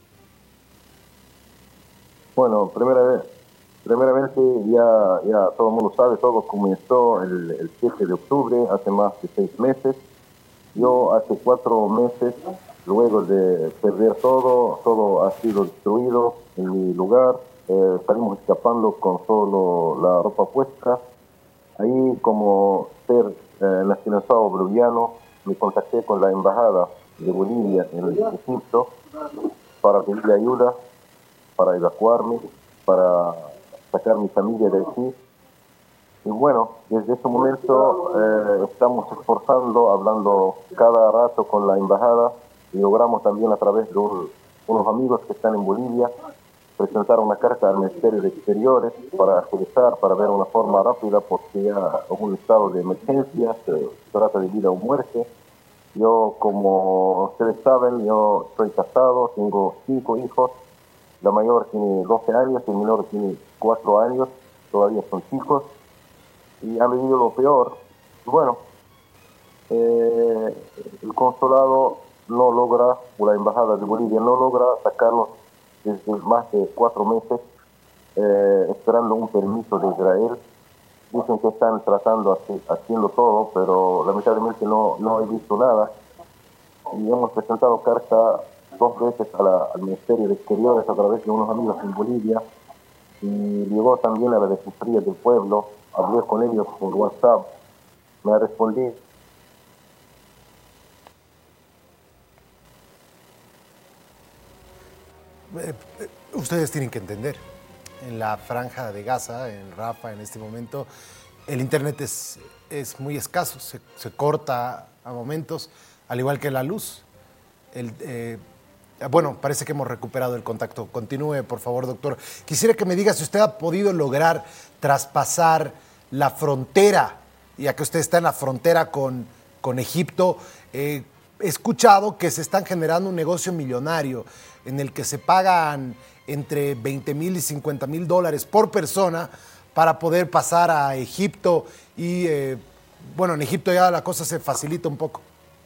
Bueno, primeramente ya todo el mundo sabe, todo comenzó el 7 de octubre, hace más de 6 meses. Yo hace 4 meses, luego de perder todo ha sido destruido en mi lugar. Salimos escapando con solo la ropa puesta. Ahí, como ser nacionalizado boliviano, me contacté con la embajada de Bolivia en Egipto para pedirle ayuda, para evacuarme, para sacar mi familia de aquí. Y bueno, desde ese momento estamos esforzando, hablando cada rato con la embajada y logramos también a través de unos amigos que están en Bolivia presentar una carta al Ministerio de Exteriores para agilizar, para ver una forma rápida, porque ya es un estado de emergencia, se trata de vida o muerte. Yo, como ustedes saben, yo estoy casado, tengo 5 hijos, la mayor tiene 12 años, el menor tiene 4 años, todavía son chicos, y han vivido lo peor. Bueno, el consulado no logra, o la embajada de Bolivia no logra sacarnos desde más de 4 meses, esperando un permiso de Israel. Dicen que están haciendo todo, pero lamentablemente no he visto nada. Y hemos presentado carta 2 veces al Ministerio de Exteriores a través de unos amigos en Bolivia, y llegó también a la Defensoría del Pueblo. Hablé con ellos por WhatsApp, me ha respondido. Ustedes tienen que entender, en la franja de Gaza, en Rafah, en este momento, el internet es muy escaso, se corta a momentos, al igual que la luz. Bueno, parece que hemos recuperado el contacto. Continúe, por favor, doctor. Quisiera que me diga si usted ha podido lograr traspasar la frontera, ya que usted está en la frontera con Egipto. He escuchado que se están generando un negocio millonario en el que se pagan entre 20,000 y 50,000 dólares por persona para poder pasar a Egipto. Y bueno, en Egipto ya la cosa se facilita un poco.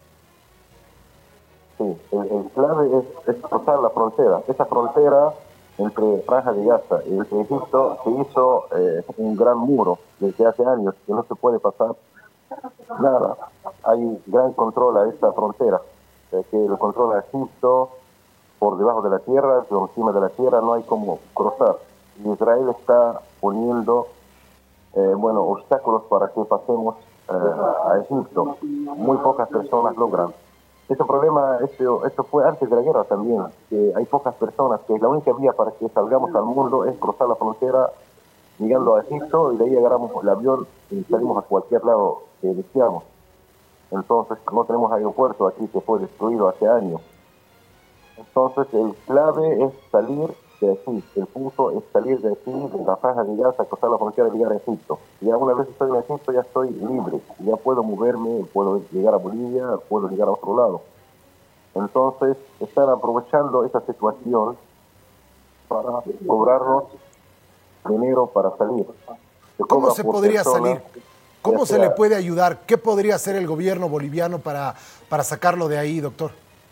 Sí, el clave es cruzar la frontera. Esa frontera entre Franja de Gaza y entre Egipto se hizo un gran muro desde hace años, que no se puede pasar nada. Hay gran control a esta frontera, que lo controla Egipto por debajo de la tierra, por encima de la tierra, no hay cómo cruzar. Y Israel está poniendo obstáculos para que pasemos a Egipto. Muy pocas personas logran. Este problema, esto fue antes de la guerra también, que hay pocas personas, que la única vía para que salgamos al mundo es cruzar la frontera llegando a Egipto, y de ahí agarramos el avión y salimos a cualquier lado que deseamos. Entonces no tenemos aeropuerto aquí, que fue destruido hace años. Entonces el clave es salir de aquí, el punto es salir de aquí, de la franja de Gaza, cruzar la frontera y llegar a Egipto. Ya una vez estoy en Egipto ya estoy libre, ya puedo moverme, puedo llegar a Bolivia, puedo llegar a otro lado. Entonces están aprovechando esa situación para cobrarnos dinero para salir. ¿Cómo se podría salir? ¿Cómo se le puede ayudar? ¿Qué podría hacer el gobierno boliviano para sacarlo de ahí, doctor?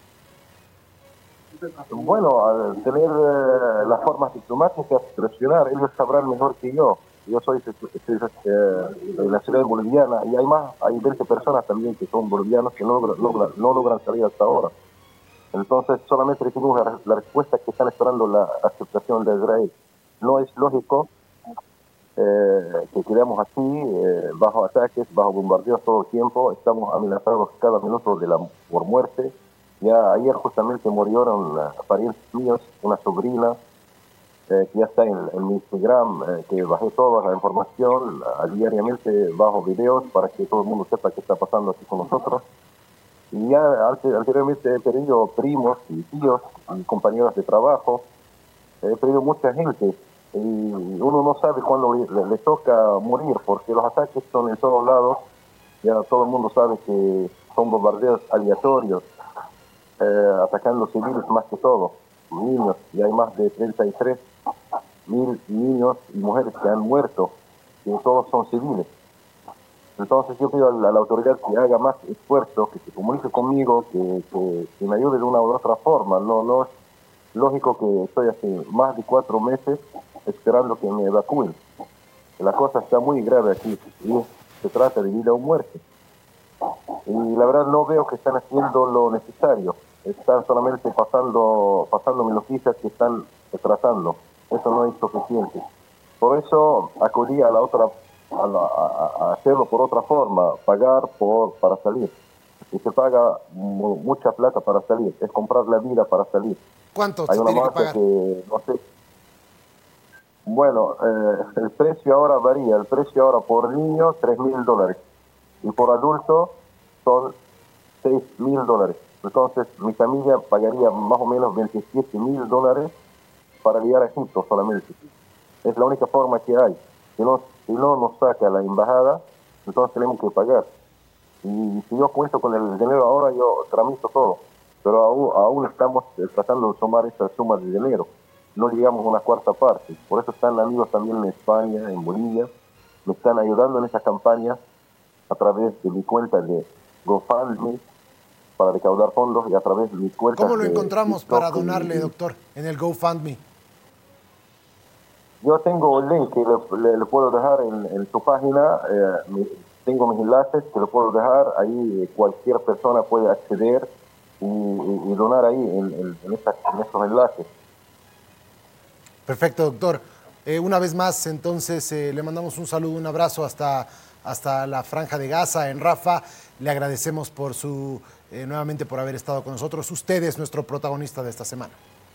Bueno, al tener las formas diplomáticas, presionar, ellos sabrán mejor que yo. Yo soy de la ciudad boliviana y hay 20 personas también que son bolivianos que no logran salir hasta ahora. Entonces solamente recibimos la respuesta que están esperando la aceptación de Israel. No es lógico que quedemos así, bajo ataques, bajo bombardeos todo el tiempo. Estamos amenazados cada minuto por muerte. Ya ayer justamente murieron parientes míos, una sobrina, que ya está en mi Instagram, que bajé toda la información, diariamente bajo videos para que todo el mundo sepa qué está pasando aquí con nosotros. Y ya anteriormente he perdido primos y tíos y compañeros de trabajo, he perdido mucha gente y uno no sabe cuándo le toca morir porque los ataques son en todos lados, ya todo el mundo sabe que son bombardeos aleatorios, atacando civiles más que todo, niños, y hay más de 33.000 niños y mujeres que han muerto, y todos son civiles. Entonces yo pido a la autoridad que haga más esfuerzo, que se comunique conmigo, que me ayude de una u otra forma. No es lógico que estoy hace más de 4 meses esperando que me evacúen. La cosa está muy grave aquí y se trata de vida o muerte. Y la verdad no veo que están haciendo lo necesario. Están solamente pasando mis noticias que están tratando. Eso no es suficiente. Por eso acudí a a hacerlo por otra forma, pagar para salir. Y se paga mucha plata para salir, es comprar la vida para salir. ¿Cuánto Hay se una tiene que marca pagar? que, no sé. Bueno, el precio ahora varía. El precio ahora por niño, $3.000. Y por adulto son $6.000. Entonces, mi familia pagaría más o menos $27.000 para llegar a Egipto solamente. Es la única forma que hay. Si no nos saca la embajada, entonces tenemos que pagar. Y si yo cuento con el dinero ahora, yo tramito todo. Pero aún estamos tratando de sumar esta suma de dinero. No llegamos a una cuarta parte. Por eso están amigos también en España, en Bolivia. Me están ayudando en esta campaña a través de mi cuenta de GoFundMe para recaudar fondos y a través de mi cuenta. ¿Cómo lo encontramos para donarle, doctor, en el GoFundMe? Yo tengo el link que le puedo dejar en tu página. Tengo mis enlaces que lo puedo dejar. Ahí cualquier persona puede acceder y donar ahí en estos enlaces. Perfecto, doctor. Una vez más, entonces, le mandamos un saludo, un abrazo hasta la Franja de Gaza, en Rafah. Le agradecemos nuevamente por haber estado con nosotros. Usted es nuestro protagonista de esta semana.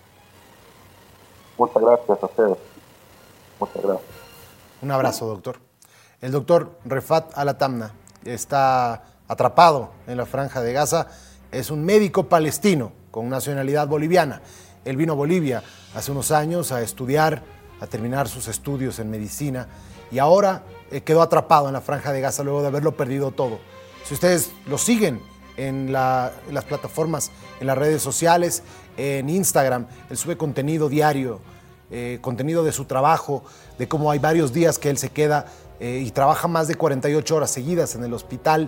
Muchas gracias a ustedes. Muchas gracias. Un abrazo, doctor. El doctor Refat Alatamna está atrapado en la Franja de Gaza. Es un médico palestino con nacionalidad boliviana. Él vino a Bolivia hace unos años a estudiar, a terminar sus estudios en medicina y ahora quedó atrapado en la Franja de Gaza luego de haberlo perdido todo. Si ustedes lo siguen en las plataformas, en las redes sociales, en Instagram, él sube contenido diario, contenido de su trabajo, de cómo hay varios días que él se queda y trabaja más de 48 horas seguidas en el hospital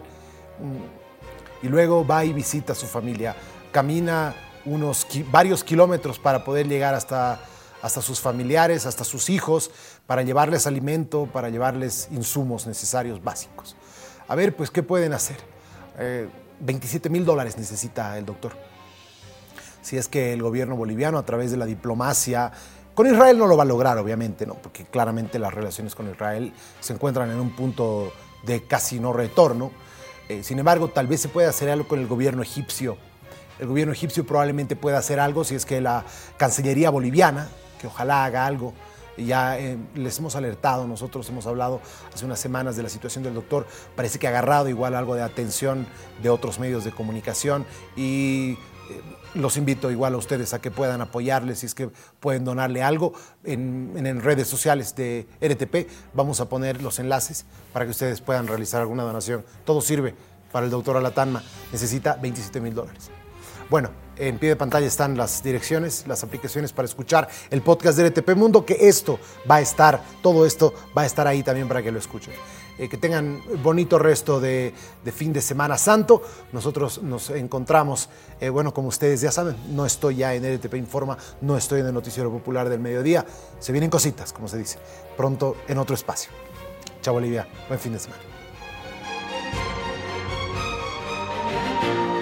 y luego va y visita a su familia, camina varios kilómetros para poder llegar hasta sus familiares, hasta sus hijos, para llevarles alimento, para llevarles insumos necesarios básicos. A ver, pues, ¿qué pueden hacer? $27.000 necesita el doctor. Si es que el gobierno boliviano, a través de la diplomacia, con Israel no lo va a lograr, obviamente, ¿no? Porque claramente las relaciones con Israel se encuentran en un punto de casi no retorno. Sin embargo, tal vez se pueda hacer algo con el gobierno egipcio. El gobierno egipcio probablemente pueda hacer algo si es que la Cancillería boliviana, que ojalá haga algo, ya les hemos alertado, nosotros hemos hablado hace unas semanas de la situación del doctor, parece que ha agarrado igual algo de atención de otros medios de comunicación y los invito igual a ustedes a que puedan apoyarles, si es que pueden donarle algo en redes sociales de RTP, vamos a poner los enlaces para que ustedes puedan realizar alguna donación. Todo sirve para el doctor Alatamna, necesita $27.000. Bueno, En pie de pantalla están las direcciones, las aplicaciones para escuchar el podcast de RTP Mundo, que todo esto va a estar ahí también para que lo escuchen. Que tengan bonito resto de fin de Semana Santo. Nosotros nos encontramos, como ustedes ya saben, no estoy ya en RTP Informa, no estoy en el Noticiero Popular del Mediodía. Se vienen cositas, como se dice, pronto en otro espacio. Chao Bolivia, buen fin de semana.